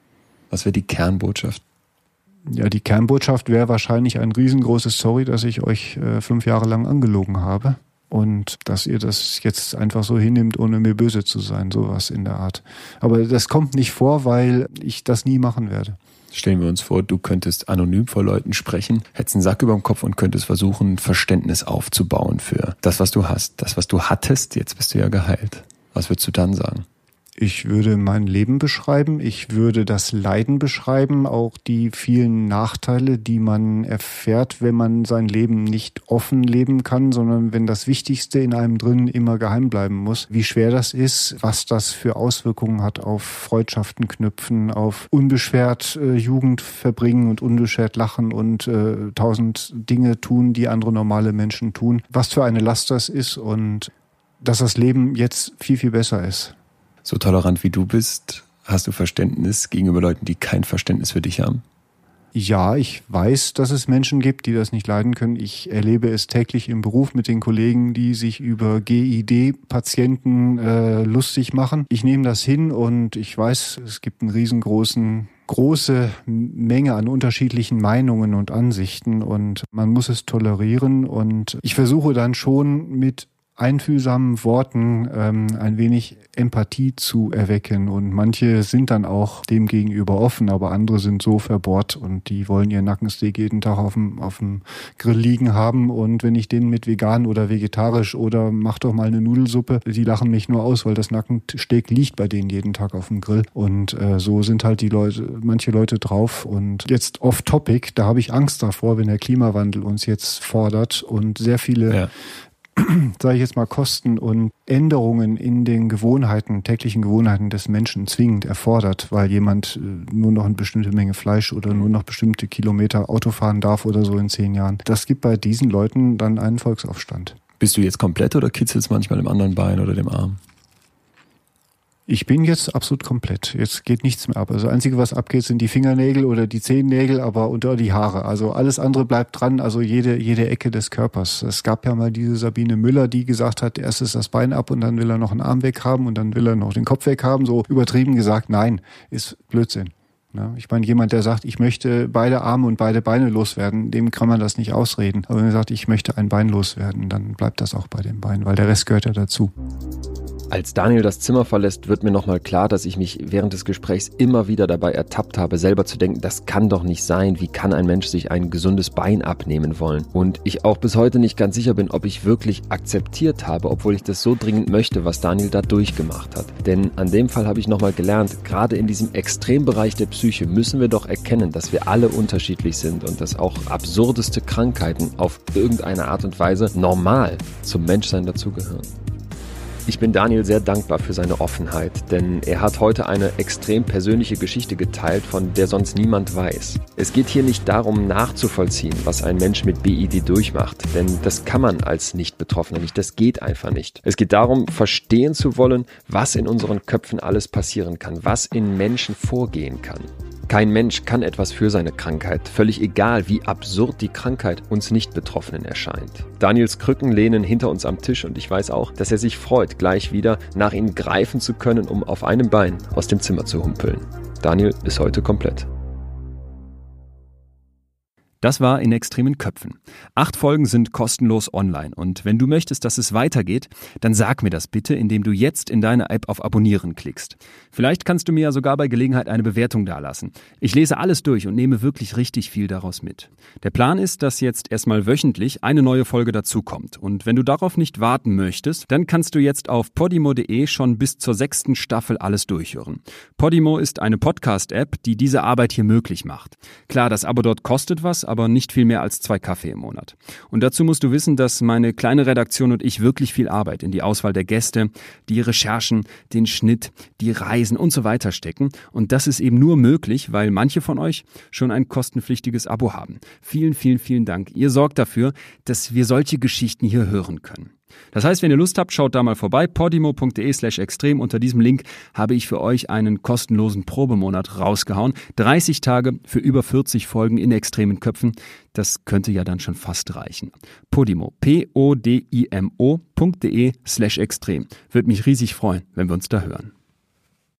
Was wäre die Kernbotschaft? Ja, die Kernbotschaft wäre wahrscheinlich ein riesengroßes Sorry, dass ich euch äh, fünf Jahre lang angelogen habe. Und dass ihr das jetzt einfach so hinnimmt, ohne mir böse zu sein, sowas in der Art. Aber das kommt nicht vor, weil ich das nie machen werde. Stellen wir uns vor, du könntest anonym vor Leuten sprechen, hättest einen Sack über dem Kopf und könntest versuchen, Verständnis aufzubauen für das, was du hast. Das, was du hattest, jetzt bist du ja geheilt. Was würdest du dann sagen? Ich würde mein Leben beschreiben, ich würde das Leiden beschreiben, auch die vielen Nachteile, die man erfährt, wenn man sein Leben nicht offen leben kann, sondern wenn das Wichtigste in einem drin immer geheim bleiben muss. Wie schwer das ist, was das für Auswirkungen hat auf Freundschaften knüpfen, auf unbeschwert äh, Jugend verbringen und unbeschwert lachen und äh, tausend Dinge tun, die andere normale Menschen tun. Was für eine Last das ist und dass das Leben jetzt viel, viel besser ist. So tolerant wie du bist, hast du Verständnis gegenüber Leuten, die kein Verständnis für dich haben? Ja, ich weiß, dass es Menschen gibt, die das nicht leiden können. Ich erlebe es täglich im Beruf mit den Kollegen, die sich über G I D-Patienten äh, lustig machen. Ich nehme das hin und ich weiß, es gibt einen riesengroßen große Menge an unterschiedlichen Meinungen und Ansichten und man muss es tolerieren. Und ich versuche dann schon mit einfühlsamen Worten ähm, ein wenig Empathie zu erwecken und manche sind dann auch dem gegenüber offen, aber andere sind so verbohrt und die wollen ihr Nackensteak jeden Tag auf dem, auf dem Grill liegen haben und wenn ich denen mit vegan oder vegetarisch oder mach doch mal eine Nudelsuppe, die lachen mich nur aus, weil das Nackensteak liegt bei denen jeden Tag auf dem Grill und äh, so sind halt die Leute, manche Leute drauf und jetzt off topic, da habe ich Angst davor, wenn der Klimawandel uns jetzt fordert und sehr viele ja. sage ich jetzt mal, Kosten und Änderungen in den Gewohnheiten, täglichen Gewohnheiten des Menschen zwingend erfordert, weil jemand nur noch eine bestimmte Menge Fleisch oder nur noch bestimmte Kilometer Auto fahren darf oder so in zehn Jahren. Das gibt bei diesen Leuten dann einen Volksaufstand. Bist du jetzt komplett oder kitzelst manchmal im anderen Bein oder dem Arm? Ich bin jetzt absolut komplett. Jetzt geht nichts mehr ab. Also das Einzige, was abgeht, sind die Fingernägel oder die Zehennägel, aber unter die Haare. Also alles andere bleibt dran, also jede jede Ecke des Körpers. Es gab ja mal diese Sabine Müller, die gesagt hat, erst ist das Bein ab und dann will er noch einen Arm weghaben und dann will er noch den Kopf weghaben. So übertrieben gesagt, nein, ist Blödsinn. Ja, ich meine, jemand, der sagt, ich möchte beide Arme und beide Beine loswerden, dem kann man das nicht ausreden. Aber wenn er sagt, ich möchte ein Bein loswerden, dann bleibt das auch bei dem Bein, weil der Rest gehört ja dazu. Als Daniel das Zimmer verlässt, wird mir nochmal klar, dass ich mich während des Gesprächs immer wieder dabei ertappt habe, selber zu denken, das kann doch nicht sein. Wie kann ein Mensch sich ein gesundes Bein abnehmen wollen? Und ich auch bis heute nicht ganz sicher bin, ob ich wirklich akzeptiert habe, obwohl ich das so dringend möchte, was Daniel da durchgemacht hat. Denn an dem Fall habe ich nochmal gelernt, gerade in diesem Extrembereich der Psyche müssen wir doch erkennen, dass wir alle unterschiedlich sind und dass auch absurdeste Krankheiten auf irgendeine Art und Weise normal zum Menschsein dazugehören. Ich bin Daniel sehr dankbar für seine Offenheit, denn er hat heute eine extrem persönliche Geschichte geteilt, von der sonst niemand weiß. Es geht hier nicht darum, nachzuvollziehen, was ein Mensch mit B I D durchmacht, denn das kann man als Nicht-Betroffener nicht, das geht einfach nicht. Es geht darum, verstehen zu wollen, was in unseren Köpfen alles passieren kann, was in Menschen vorgehen kann. Kein Mensch kann etwas für seine Krankheit, völlig egal, wie absurd die Krankheit uns Nicht-Betroffenen erscheint. Daniels Krücken lehnen hinter uns am Tisch und ich weiß auch, dass er sich freut, gleich wieder nach ihnen greifen zu können, um auf einem Bein aus dem Zimmer zu humpeln. Daniel ist heute komplett. Das war in extremen Köpfen. Acht Folgen sind kostenlos online und wenn du möchtest, dass es weitergeht, dann sag mir das bitte, indem du jetzt in deiner App auf Abonnieren klickst. Vielleicht kannst du mir ja sogar bei Gelegenheit eine Bewertung dalassen. Ich lese alles durch und nehme wirklich richtig viel daraus mit. Der Plan ist, dass jetzt erstmal wöchentlich eine neue Folge dazukommt und wenn du darauf nicht warten möchtest, dann kannst du jetzt auf podimo punkt de schon bis zur sechsten Staffel alles durchhören. Podimo ist eine Podcast-App, die diese Arbeit hier möglich macht. Klar, das Abo dort kostet was, aber nicht viel mehr als zwei Kaffee im Monat. Und dazu musst du wissen, dass meine kleine Redaktion und ich wirklich viel Arbeit in die Auswahl der Gäste, die Recherchen, den Schnitt, die Reisen und so weiter stecken. Und das ist eben nur möglich, weil manche von euch schon ein kostenpflichtiges Abo haben. Vielen, vielen, vielen Dank. Ihr sorgt dafür, dass wir solche Geschichten hier hören können. Das heißt, wenn ihr Lust habt, schaut da mal vorbei, podimo punkt de slash extrem. Unter diesem Link habe ich für euch einen kostenlosen Probemonat rausgehauen. dreißig Tage für über vierzig Folgen in extremen Köpfen. Das könnte ja dann schon fast reichen. Podimo, P O D I M O punkt de slash extrem. Würde mich riesig freuen, wenn wir uns da hören.